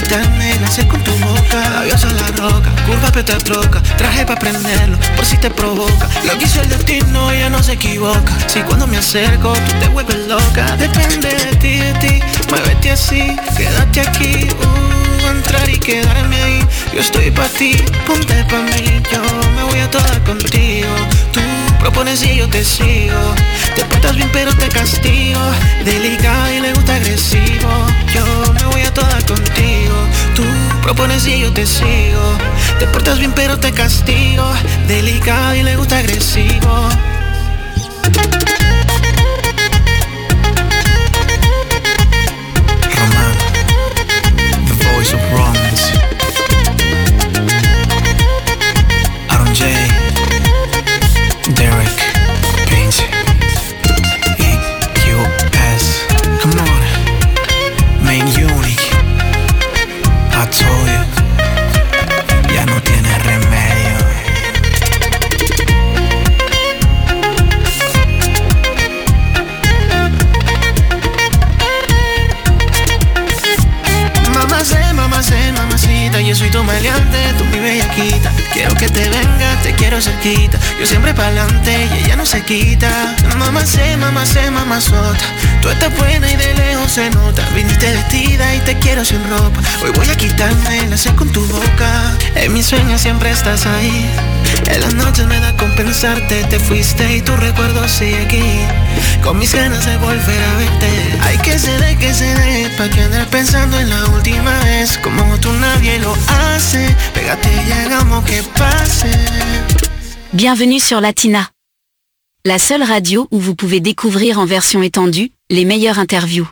quitarme el hacer con tu boca. Labios a la roca, curva pero te troca. Traje pa' prenderlo, por si te provoca. Lo que hizo el destino ya no se equivoca. Si cuando me acerco tú te vuelves loca. Depende de ti, de ti, muévete así. Quédate aquí, uh, entrar y quedarme ahí. Yo estoy pa' ti, ponte pa' mí. Yo me voy a toda contigo. Tú propones y yo te sigo. Te portas bien pero te castigo. Delicado y le gusta agresivo. Yo me voy a toda contigo. Tú propones y yo te sigo. Te portas bien pero te castigo. Delicado y le gusta agresivo. Román, the voice of romance. Aaron J, Derek, Paints, E Q S. Come on, main unique. I told you, ya no tiene remedio. Mamacé, mamacé, mamacita, yo soy tu maleante, tú mi bellaquita. Quiero que te vengas, te quiero cerquita. Yo siempre pa'lante y ella no se quita. Mamacé, mamacé, mamazota, tú estás buena y de lejos se nota. Viniste vestida y te quiero sin ropa. Hoy voy a quitarme el hacer con tu boca. En mis sueños siempre estás ahí. En las noches me da con pensarte. Te fuiste y tu recuerdo sigue aquí. Con mis ganas de volver a verte. Hay que se dé, que se dé, pa' que andar pensando en la última vez. Como tú nadie lo hace. Pégate y hagamos que pase. Bienvenue sur Latina, la seule radio où vous pouvez découvrir en version étendue les meilleures interviews.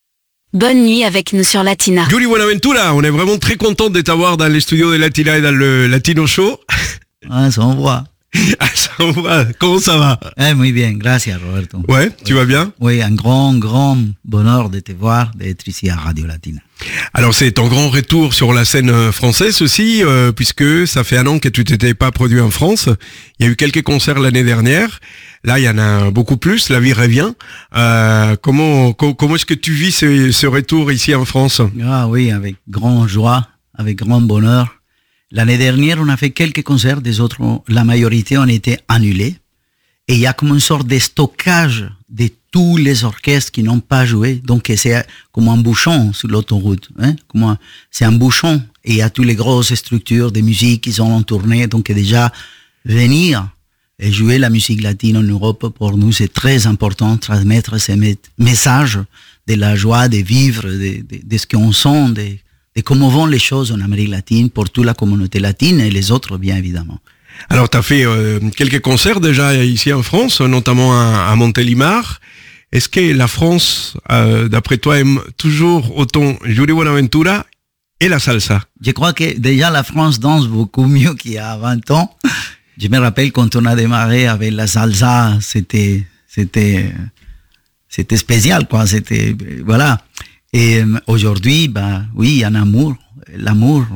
Bonne nuit avec nous sur Latina. Yuri Buenaventura, on est vraiment très content de t'avoir dans les studios de Latina et dans le Latino Show. Ah, ça envoie. Ah, ça envoie. Comment ça va? Eh, muy bien, gracias Roberto. Ouais, tu oui. vas bien? Oui, un grand, grand bonheur de te voir, d'être ici à Radio Latina. Alors c'est ton grand retour sur la scène française aussi, euh, puisque ça fait un an que tu t'étais pas produit en France. Il y a eu quelques concerts l'année dernière. Là, il y en a beaucoup plus. La vie revient. Euh, comment comment, comment est-ce que tu vis ce, ce retour ici en France? Ah oui, avec grande joie, avec grand bonheur. L'année dernière, on a fait quelques concerts, des autres, la majorité ont été annulés. Et il y a comme une sorte de stockage de tous les orchestres qui n'ont pas joué. Donc c'est comme un bouchon sur l'autoroute. Hein? Comme un, c'est un bouchon. Et il y a toutes les grosses structures de musique qui sont en tournée. Donc déjà, venir et jouer la musique latine en Europe, pour nous, c'est très important. Transmettre ces messages de la joie de vivre, de, de, de ce qu'on sent, de, de comment vont les choses en Amérique latine, pour toute la communauté latine et les autres, bien évidemment. Alors, tu as fait euh, quelques concerts déjà ici en France, notamment à, à Montélimar. Est-ce que la France, euh, d'après toi, aime toujours autant Yuri Buenaventura et la salsa? Je crois que déjà la France danse beaucoup mieux qu'il y a vingt ans. Je me rappelle quand on a démarré avec la salsa, c'était, c'était, c'était spécial, quoi. C'était, voilà. Et aujourd'hui, bah, oui, il y a un amour. L'amour,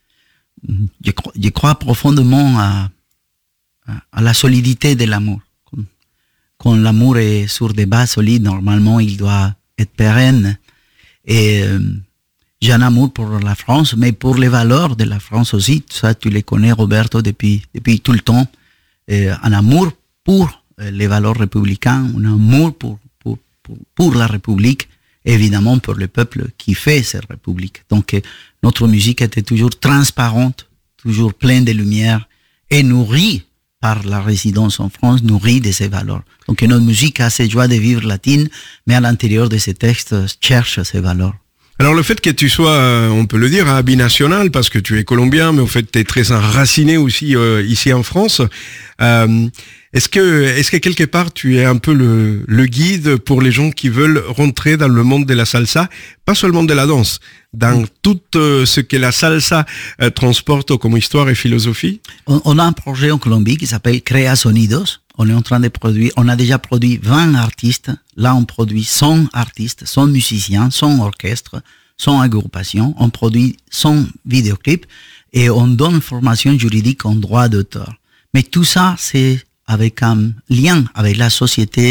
je crois, je crois profondément à, à, à la solidité de l'amour. Quand l'amour est sur des bases solides, normalement, il doit être pérenne. Et euh, j'ai un amour pour la France, mais pour les valeurs de la France aussi. Ça, tu les connais, Roberto, depuis, depuis tout le temps. Et un amour pour les valeurs républicaines, un amour pour, pour, pour, pour la République, évidemment pour le peuple qui fait cette République. Donc, euh, notre musique était toujours transparente, toujours pleine de lumière et nourrie par la résidence en France, nourrie de ces valeurs. Donc notre musique a cette joie de vivre latine, mais à l'intérieur de ces textes cherche ces valeurs. Alors le fait que tu sois, on peut le dire, un binational, parce que tu es colombien, mais au fait tu es très enraciné aussi euh, ici en France, euh, est-ce que, est-ce que quelque part tu es un peu le, le guide pour les gens qui veulent rentrer dans le monde de la salsa, pas seulement de la danse, dans mmh. tout euh, ce que la salsa euh, transporte comme histoire et philosophie? On, on a un projet en Colombie qui s'appelle Crea Sonidos. On est en train de produire, on a déjà produit vingt artistes. Là, on produit cent artistes, cent musiciens, cent orchestres, cent agrupations. On produit cent vidéoclips et on donne formation juridique en droit d'auteur. Mais tout ça, c'est avec un lien avec la société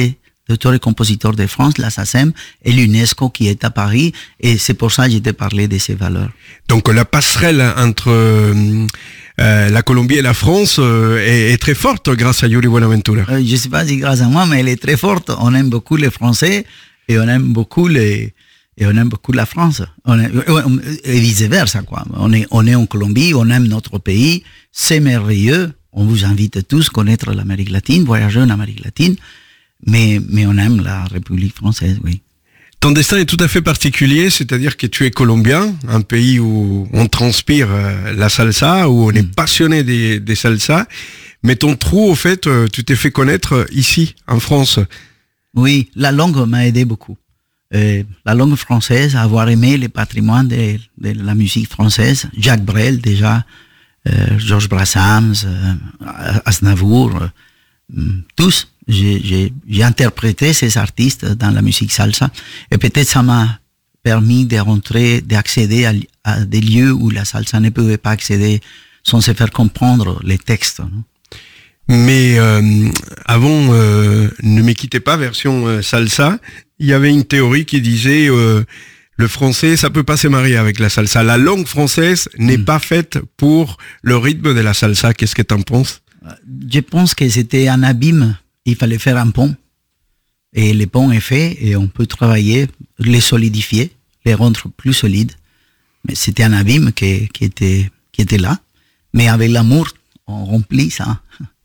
d'auteurs et compositeurs de France, la S A C E M, et l'UNESCO qui est à Paris. Et c'est pour ça que j'ai parlé de ces valeurs. Donc la passerelle entre euh, euh, la Colombie et la France euh, est, est très forte grâce à Yuri Buenaventura. Euh, je ne sais pas si grâce à moi, mais elle est très forte. On aime beaucoup les Français et on aime beaucoup les... Et on aime beaucoup la France. On est, et vice-versa, quoi. On est, on est en Colombie, on aime notre pays. C'est merveilleux. On vous invite tous à connaître l'Amérique latine, voyager en Amérique latine. Mais, mais on aime la République française, oui. Ton destin est tout à fait particulier, c'est-à-dire que tu es colombien, un pays où on transpire la salsa, où on est passionné des, des salsas. Mais ton trou, au fait, tu t'es fait connaître ici, en France. Oui, la langue m'a aidé beaucoup. Euh, la langue française, avoir aimé le patrimoine de, de la musique française, Jacques Brel déjà, euh, Georges Brassens, euh, Aznavour, euh, tous, j'ai, j'ai, j'ai interprété ces artistes dans la musique salsa, et peut-être ça m'a permis de rentrer, d'accéder à, à des lieux où la salsa ne pouvait pas accéder sans se faire comprendre les textes, non? Mais euh, avant euh, Ne me quittez pas, version euh, salsa, il y avait une théorie qui disait euh, le français, ça peut pas se marier avec la salsa. La langue française n'est mmh. pas faite pour le rythme de la salsa. Qu'est-ce que tu en penses? Je pense que c'était un abîme. Il fallait faire un pont. Et le pont est fait et on peut travailler, les solidifier, les rendre plus solides. Mais c'était un abîme qui, qui, était, qui était là. Mais avec l'amour, on remplit ça.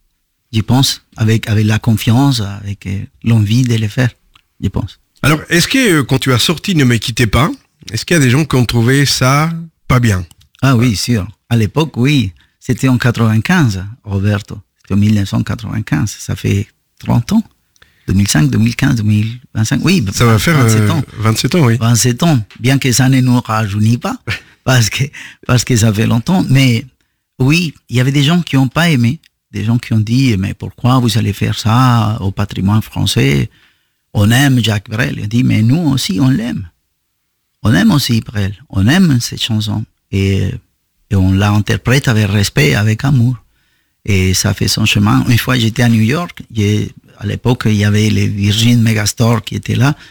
Je pense, avec, avec la confiance, avec l'envie de le faire, je pense. Alors, est-ce que quand tu as sorti Ne me quittez pas, est-ce qu'il y a des gens qui ont trouvé ça pas bien? Ah oui, sûr. À l'époque, oui. C'était en quatre-vingt-quinze, Roberto. C'était en mille neuf cent quatre-vingt-quinze. Ça fait trente ans. deux mille cinq, deux mille quinze, deux mille vingt-cinq. Oui, ça va faire vingt-sept ans. vingt-sept ans, oui. vingt-sept ans. Bien que ça ne nous rajeunit pas, parce que, parce que ça fait longtemps. Mais oui, il y avait des gens qui n'ont pas aimé. Des gens qui ont dit, mais pourquoi vous allez faire ça au patrimoine français? On aime Jacques Brel. Il a dit, mais nous aussi, on l'aime. On aime aussi Brel. On aime cette chanson. Et, et on l'interprète avec respect, avec amour. Et ça fait son chemin. Une fois, j'étais à New York. À l'époque, il y avait les Virgin Megastore qui étaient là.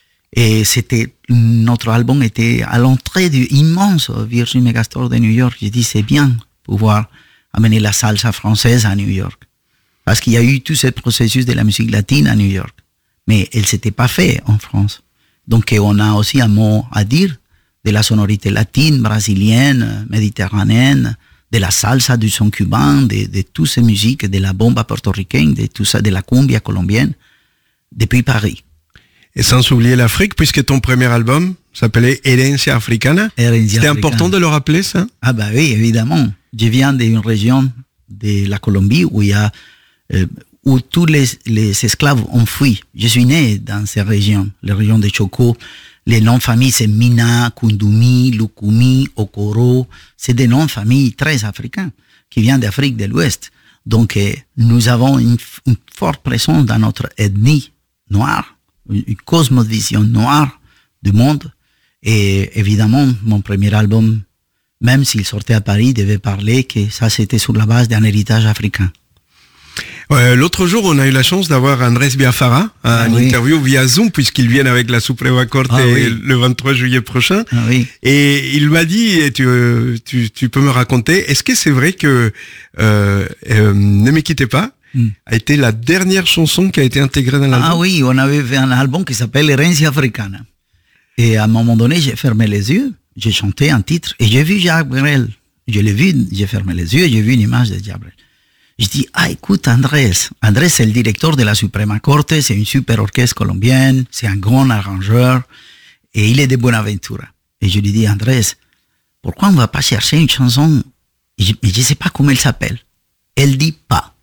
Et c'était, notre album était à l'entrée du immense Virgin Megastore de New York. J'ai dit, c'est bien pouvoir amener la salsa française à New York. Parce qu'il y a eu tout ce processus de la musique latine à New York. Mais elle ne s'était pas fait en France. Donc on a aussi un mot à dire de la sonorité latine, brésilienne, méditerranéenne, de la salsa, du son cubain, de, de toutes ces musiques, de la bomba portoricaine, de tout ça, de la cumbia colombienne, depuis Paris. Et sans oublier l'Afrique, puisque ton premier album s'appelait Herencia Africana. Herencia C'était Africana. important de le rappeler, ça? Ah bah oui, évidemment. Je viens d'une région de la Colombie où il y a euh, où tous les, les esclaves ont fui. Je suis né dans ces régions, les régions de Choco. Les noms de famille, c'est Mina, Kundumi, Lukumi, Okoro. C'est des noms de famille très africains qui viennent d'Afrique de l'Ouest. Donc, euh, nous avons une, une forte présence dans notre ethnie noire, une cosmovision noire du monde. Et évidemment, mon premier album, même s'il sortait à Paris, devait parler que ça, c'était sur la base d'un héritage africain. Ouais, l'autre jour, on a eu la chance d'avoir Andrés Biafara, à ah, une oui. interview via Zoom, puisqu'il vient avec la Suprema Corte ah, oui. le vingt-trois juillet prochain. Ah, oui. Et il m'a dit, et tu, tu, tu peux me raconter, est-ce que c'est vrai que euh, euh, Ne me quittez pas mm. a été la dernière chanson qui a été intégrée dans l'album? Ah oui, on avait fait un album qui s'appelle Herencia Africana. Et à un moment donné, j'ai fermé les yeux, j'ai chanté un titre, et j'ai vu Jacques Brel. Je l'ai vu, j'ai fermé les yeux, et j'ai vu une image de Jacques Brel. Je dis, ah, écoute, Andrés. Andrés, c'est le directeur de la Suprema Corte, c'est une super orchestre colombienne, c'est un grand arrangeur, et il est de Buenaventura. Et je lui dis, Andrés, pourquoi on ne va pas chercher une chanson? Et je ne sais pas comment elle s'appelle. Elle dit pas.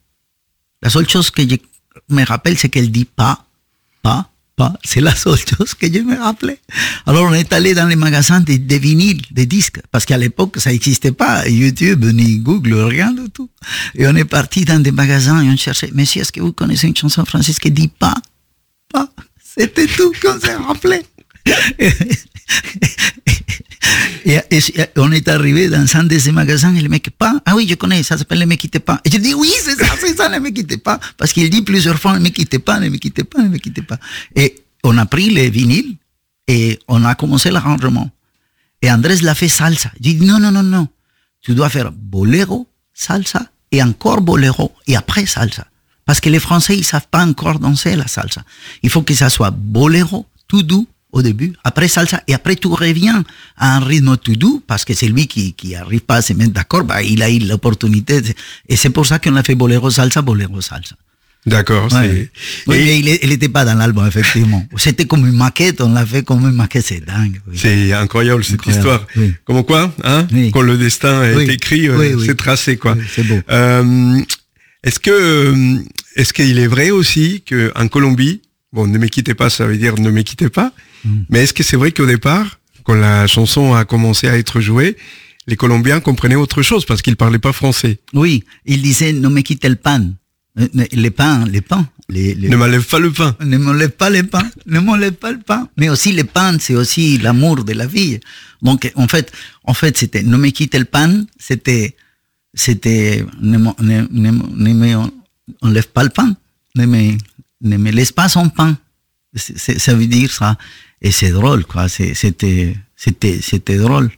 La seule chose que je me rappelle, c'est qu'elle dit pas, pas, pas. C'est la seule chose que je me rappelais. Alors, on est allé dans les magasins de, de vinyles, de disques, parce qu'à l'époque, ça n'existait pas, YouTube, ni Google, rien du tout. Et on est parti dans des magasins et on cherchait, monsieur, est-ce que vous connaissez une chanson française qui dit pas, pas? C'était tout qu'on s'est rappelé. Et, et, et on est arrivé dans un de ces magasins et le mec, pas, ah oui, je connais, ça s'appelle Ne me quittez pas. Et je dis, oui, c'est ça, c'est ça, Ne me quittez pas. Parce qu'il dit plusieurs fois, Ne me quittez pas, ne me quittez pas, ne me quittez pas. Et on a pris les vinyles et on a commencé l'arrangement. Et Andrés l'a fait salsa. J'ai dit, non, non, non, non. Tu dois faire boléro, salsa, et encore boléro, et après salsa. Parce que les Français, ils savent pas encore danser la salsa. Il faut que ça soit boléro, tout doux, au début, après salsa, et après tu reviens à un rythme tout doux, parce que c'est lui qui, qui arrive pas à se mettre d'accord, bah, il a eu l'opportunité. De, et c'est pour ça qu'on a fait boléro, salsa, boléro, salsa. D'accord. Ouais. Oui, et... mais il n'était pas dans l'album, effectivement. C'était comme une maquette, on l'a fait comme une maquette, c'est dingue. Oui. C'est incroyable cette incroyable. histoire. Oui. Comment quoi, hein oui. Quand le destin est oui. écrit, oui, oui. c'est tracé, quoi. Oui, c'est beau. Euh, est-ce que, est-ce qu'il est vrai aussi qu'en Colombie, bon, ne me quittez pas, ça veut dire ne me quittez pas, mm. mais est-ce que c'est vrai qu'au départ, quand la chanson a commencé à être jouée, les Colombiens comprenaient autre chose parce qu'ils parlaient pas français? Oui, ils disaient ne me quittez le pain. Les pains, les pains. Les, les... Ne m'enlève pas le pain. Ne m'enlève pas le pain. Ne m'enlève pas le pain. Mais aussi le pain, c'est aussi l'amour de la vie. Donc, en fait, en fait, c'était ne me quitte le pain, c'était, c'était ne me, ne, ne, ne me enlève pas le pain. Ne me, ne me laisse pas son pain. C'est, c'est, ça veut dire ça. Et c'est drôle, quoi. C'est, c'était, c'était, c'était drôle.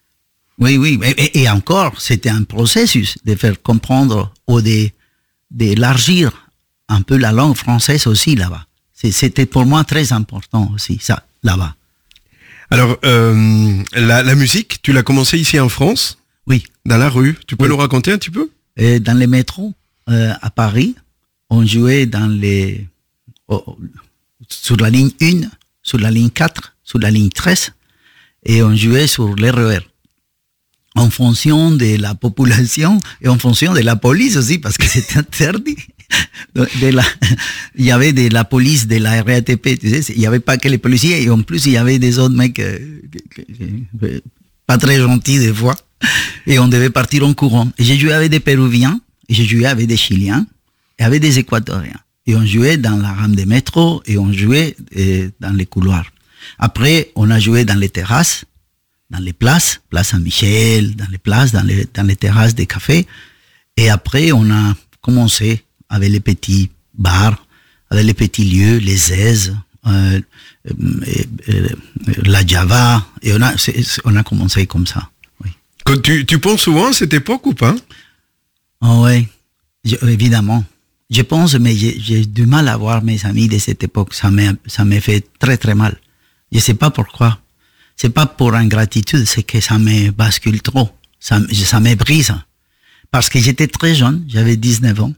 Oui, oui. Et, et encore, c'était un processus de faire comprendre ou de d'élargir un peu la langue française aussi là-bas. C'était pour moi très important aussi, ça, là-bas. Alors, euh, la, la musique, tu l'as commencé ici en France? Oui. Dans la rue. Tu peux oui. nous raconter un petit peu? Et dans les métros, euh, à Paris, on jouait dans les, oh, sur la ligne un, sur la ligne quatre, sur la ligne treize, et on jouait sur l'R E R. En fonction de la population et en fonction de la police aussi, parce que c'était interdit. De la, il y avait de la police de la R A T P, tu sais, il n'y avait pas que les policiers, et en plus il y avait des autres mecs euh, pas très gentils des fois, et on devait partir en courant. Et j'ai joué avec des Péruviens, et j'ai joué avec des Chiliens, et avec des Équatoriens. Et on jouait dans la rame des métros, et on jouait euh, dans les couloirs. Après, on a joué dans les terrasses, dans les places, place Saint-Michel, dans les places, dans les, dans les terrasses des cafés. Et après, on a commencé avec les petits bars, avec les petits lieux, les aises, euh, euh, euh, la Java, et on a, c'est, on a commencé comme ça. Oui. Quand tu, tu penses souvent à cette époque ou pas? Oh, oui, je, évidemment. Je pense, mais j'ai, j'ai du mal à voir mes amis de cette époque. Ça m'a, ça m'a fait très très mal. Je sais pas pourquoi. C'est pas pour ingratitude, c'est que ça me bascule trop. Ça, ça me brise. Parce que j'étais très jeune, j'avais dix-neuf ans,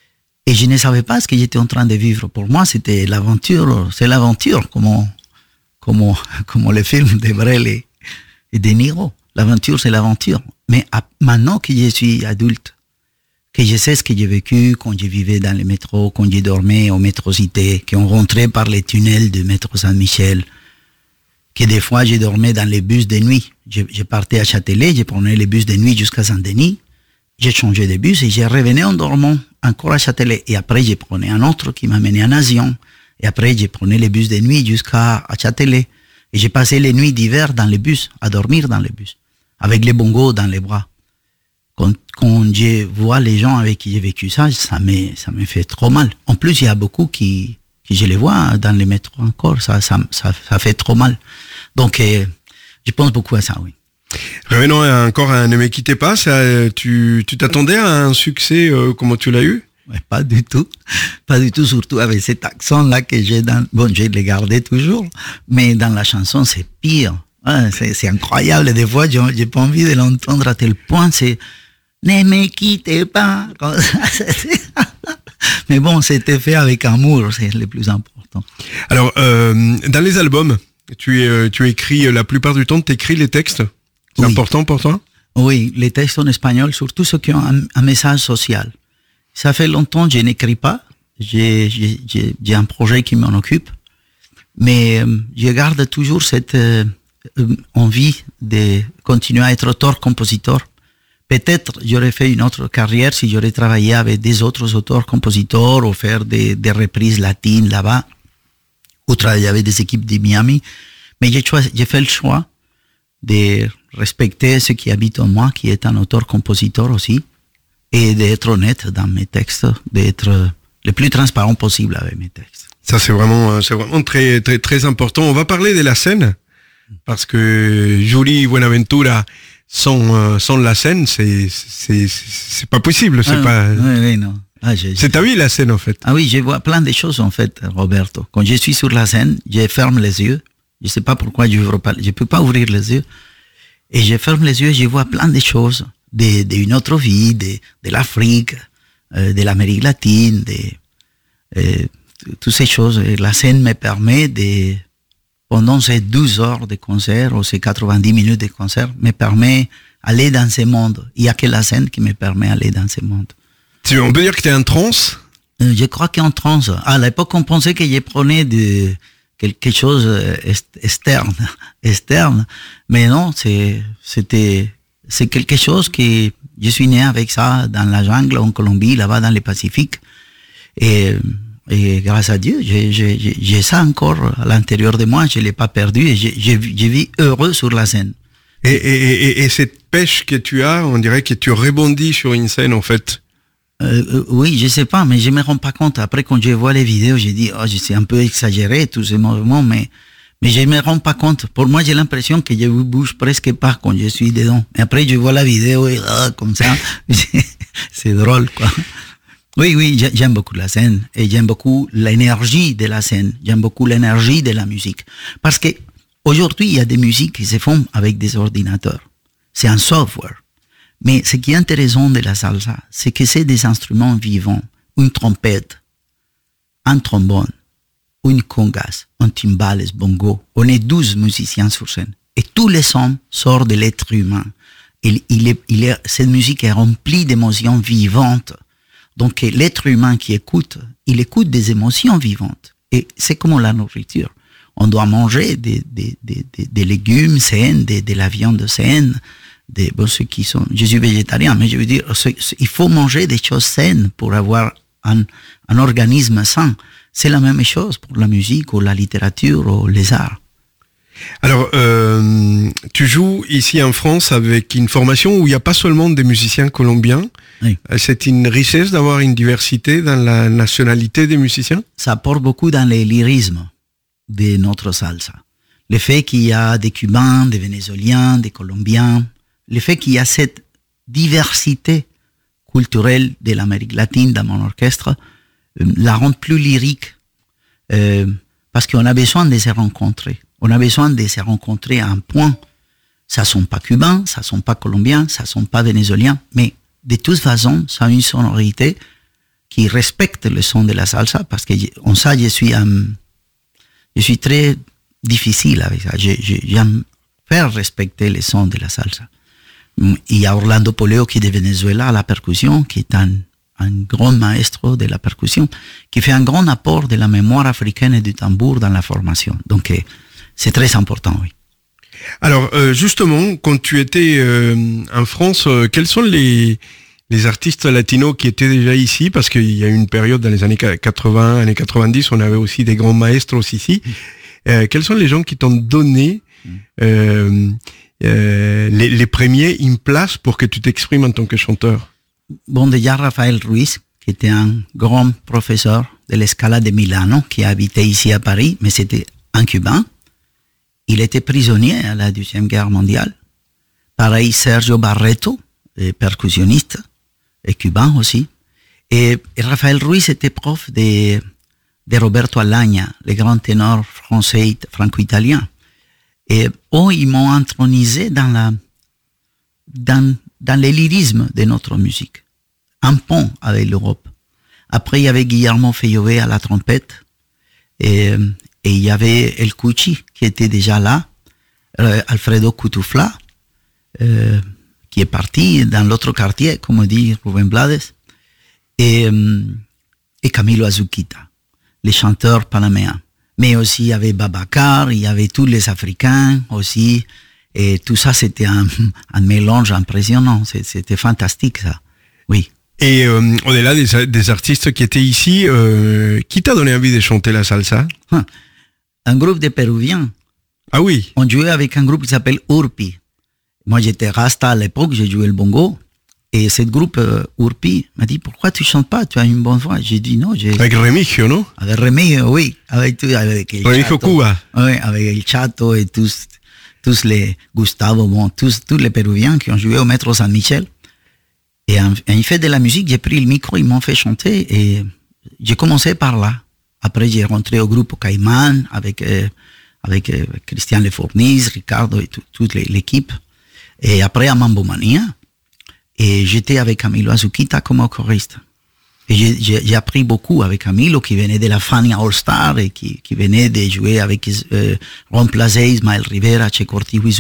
et je ne savais pas ce que j'étais en train de vivre. Pour moi, c'était l'aventure, c'est l'aventure, comme, comme, comme le film de Brel et, et De Niro. L'aventure, c'est l'aventure. Mais à, maintenant que je suis adulte, que je sais ce que j'ai vécu quand je vivais dans les métros, quand je dormais au métro Cité, qu'on rentrait par les tunnels du métro Saint-Michel, que des fois, je dormais dans les bus de nuit. Je, je partais à Châtelet, je prenais les bus de nuit jusqu'à Saint-Denis. J'ai changé de bus et je revenais en dormant encore à Châtelet. Et après, je prenais un autre qui m'amenait à Nation. Et après, je prenais les bus de nuit jusqu'à Châtelet. Et j'ai passé les nuits d'hiver dans les bus, à dormir dans les bus, avec les bongos dans les bras. Quand, quand je vois les gens avec qui j'ai vécu ça, ça me, ça me fait trop mal. En plus, il y a beaucoup qui, qui je les vois dans les métros encore. Ça, ça, ça, ça fait trop mal. Donc, euh, je pense beaucoup à ça, oui. Revenons encore à Ne me quittez pas. Ça, tu, tu t'attendais à un succès euh, comme tu l'as eu? Ouais, pas du tout. Pas du tout, surtout avec cet accent-là que j'ai dans... Bon, je l'ai gardé toujours, mais dans la chanson, c'est pire. Ouais, c'est, c'est incroyable. Des fois, j'ai, j'ai pas envie de l'entendre à tel point. C'est Ne me quittez pas. Comme ça, mais bon, c'était fait avec amour, c'est le plus important. Alors, euh, dans les albums, tu, es, tu écris, la plupart du temps, tu écris les textes. C'est oui. important pour toi? Oui, les textes en espagnol, surtout ceux qui ont un, un message social. Ça fait longtemps que je n'écris pas. J'ai, j'ai, j'ai, j'ai un projet qui m'en occupe. Mais euh, je garde toujours cette euh, envie de continuer à être auteur-compositeur. Peut-être j'aurais fait une autre carrière si j'aurais travaillé avec des autres auteurs-compositeurs ou faire des, des reprises latines là-bas, ou travailler avec des équipes de Miami. Mais j'ai, choisi, j'ai fait le choix de respecter ce qui habite en moi, qui est un auteur-compositeur aussi, et d'être honnête dans mes textes, d'être le plus transparent possible avec mes textes. Ça, c'est vraiment, c'est vraiment très, très, très important. On va parler de la scène, parce que Julie Buenaventura, sans, euh, sans la scène, c'est, c'est, c'est pas possible. C'est ah, pas. Oui, oui, non. Ah, je, c'est ta vie, la scène, en fait. Ah oui, je vois plein de choses, en fait, Roberto. Quand je suis sur la scène, je ferme les yeux. Je sais pas pourquoi je ouvre pas, je peux pas ouvrir les yeux. Et je ferme les yeux, je vois plein de choses, de, d'une autre vie, de, de l'Afrique, euh, de l'Amérique latine, de, euh, toutes ces choses. Et la scène me permet de, pendant ces douze heures de concert, ou ces quatre-vingt-dix minutes de concert, me permet d'aller dans ce monde. Il y a que la scène qui me permet d'aller dans ce monde. Tu, on peut dire que tu es en transe? euh, Je crois qu'en transe. À l'époque, on pensait que je prenais de quelque chose externe, externe. Mais non, c'est, c'était, c'est quelque chose que je suis né avec ça dans la jungle, en Colombie, là-bas dans le Pacifique. Et, et grâce à Dieu, j'ai, j'ai, j'ai ça encore à l'intérieur de moi, je l'ai pas perdu et je, je, je vis heureux sur la scène. Et, et, et, et cette pêche que tu as, on dirait que tu rebondis sur une scène, en fait. Euh, oui, je sais pas, mais je me rends pas compte. Après, quand je vois les vidéos, je dis, oh, c'est un peu exagéré, tous ces mouvements, mais, mais je me rends pas compte. Pour moi, j'ai l'impression que je bouge presque pas quand je suis dedans. Et après, je vois la vidéo et, oh, comme ça, c'est drôle, quoi. Oui, oui, j'aime beaucoup la scène et j'aime beaucoup l'énergie de la scène. J'aime beaucoup l'énergie de la musique. Parce que, aujourd'hui, il y a des musiques qui se font avec des ordinateurs. C'est un software. Mais ce qui est intéressant de la salsa, c'est que c'est des instruments vivants. Une trompette, un trombone, une congas, un timbales, bongo. On est douze musiciens sur scène. Et tous les sons sortent de l'être humain. Il, il est, il est, cette musique est remplie d'émotions vivantes. Donc l'être humain qui écoute, il écoute des émotions vivantes. Et c'est comme la nourriture. On doit manger des, des, des, des, des légumes sains, de, de la viande saine, des, bon, ceux qui sont, je suis végétarien, mais je veux dire, il faut manger des choses saines pour avoir un, un organisme sain. C'est la même chose pour la musique ou la littérature ou les arts. Alors, euh, tu joues ici en France avec une formation où il n'y a pas seulement des musiciens colombiens. Oui. C'est une richesse d'avoir une diversité dans la nationalité des musiciens. Ça apporte beaucoup dans le lyrisme de notre salsa. Le fait qu'il y a des Cubains, des Vénézuéliens, des Colombiens, le fait qu'il y a cette diversité culturelle de l'Amérique latine dans mon orchestre euh, la rend plus lyrique euh, parce qu'on a besoin de se rencontrer. On a besoin de se rencontrer à un point. Ça ne sont pas cubains, ça ne sont pas colombiens, ça ne sont pas vénézuéliens, mais de toute façon, ça a une sonorité qui respecte le son de la salsa parce que en ça, je suis, um, je suis très difficile avec ça. Je, je, j'aime faire respecter le son de la salsa. Il y a Orlando Poleo qui est de Venezuela à la percussion, qui est un, un grand maestro de la percussion, qui fait un grand apport de la mémoire africaine et du tambour dans la formation. Donc, c'est très important, oui. Alors, euh, justement, quand tu étais euh, en France, euh, quels sont les, les artistes latinos qui étaient déjà ici? Parce qu'il y a eu une période dans les années quatre-vingts, années quatre-vingt-dix, on avait aussi des grands maestros ici. Euh, quels sont les gens qui t'ont donné euh, euh, les, les premiers une place pour que tu t'exprimes en tant que chanteur? Bon, déjà Rafael Ruiz, qui était un grand professeur de l'Escala de Milano, qui habitait ici à Paris, mais c'était un Cubain. Il était prisonnier à la Deuxième Guerre mondiale. Pareil, Sergio Barreto, percussionniste, et cubain aussi. Et, et Rafael Ruiz était prof de, de Roberto Alagna, le grand ténor français, franco-italien. Et oh, ils m'ont intronisé dans la, dans, dans le lyrisme de notre musique. Un pont avec l'Europe. Après, il y avait Guillermo Fellové à la trompette. Et, et il y avait El Cuchi qui était déjà là. Euh, Alfredo Cutufla, euh, qui est parti dans l'autre quartier, comme dit Rubén Blades. Et, et Camilo Azuquita, les chanteurs panaméens. Mais aussi, il y avait Babacar, il y avait tous les Africains aussi. Et tout ça, c'était un, un mélange impressionnant. C'était fantastique, ça. Oui. Et euh, au-delà des, des artistes qui étaient ici, euh, qui t'a donné envie de chanter la salsa? Un groupe de Péruviens. Ah oui. On jouait avec un groupe qui s'appelle Urpi. moi j'étais Rasta à l'époque, j'ai joué le bongo. Et ce groupe euh, Urpi m'a dit, pourquoi tu chantes pas? Tu as une bonne voix. J'ai dit non. J'ai... Avec Remigio, non? Avec Remigio, oui. Avec, tout, avec el Remigio Chato. Cuba. Oui, avec El Chato et tous, tous les Gustavo, bon, tous, tous les Péruviens qui ont joué au Métro San Michel. Et en, en fait de la musique, j'ai pris le micro, ils m'ont fait chanter et j'ai commencé par là. Après, j'ai rentré au groupe Caïman avec, euh, avec euh, Christian Lefournis, Ricardo et tout, toute l'équipe. Et après à Mambo Mania. Et j'étais avec Camilo Azuquita comme choriste. Et j'ai, j'ai, j'ai appris beaucoup avec Camilo, qui venait de la Fania All Star et qui, qui venait de jouer avec euh, Ron Placé, Ismael Rivera, Che Corti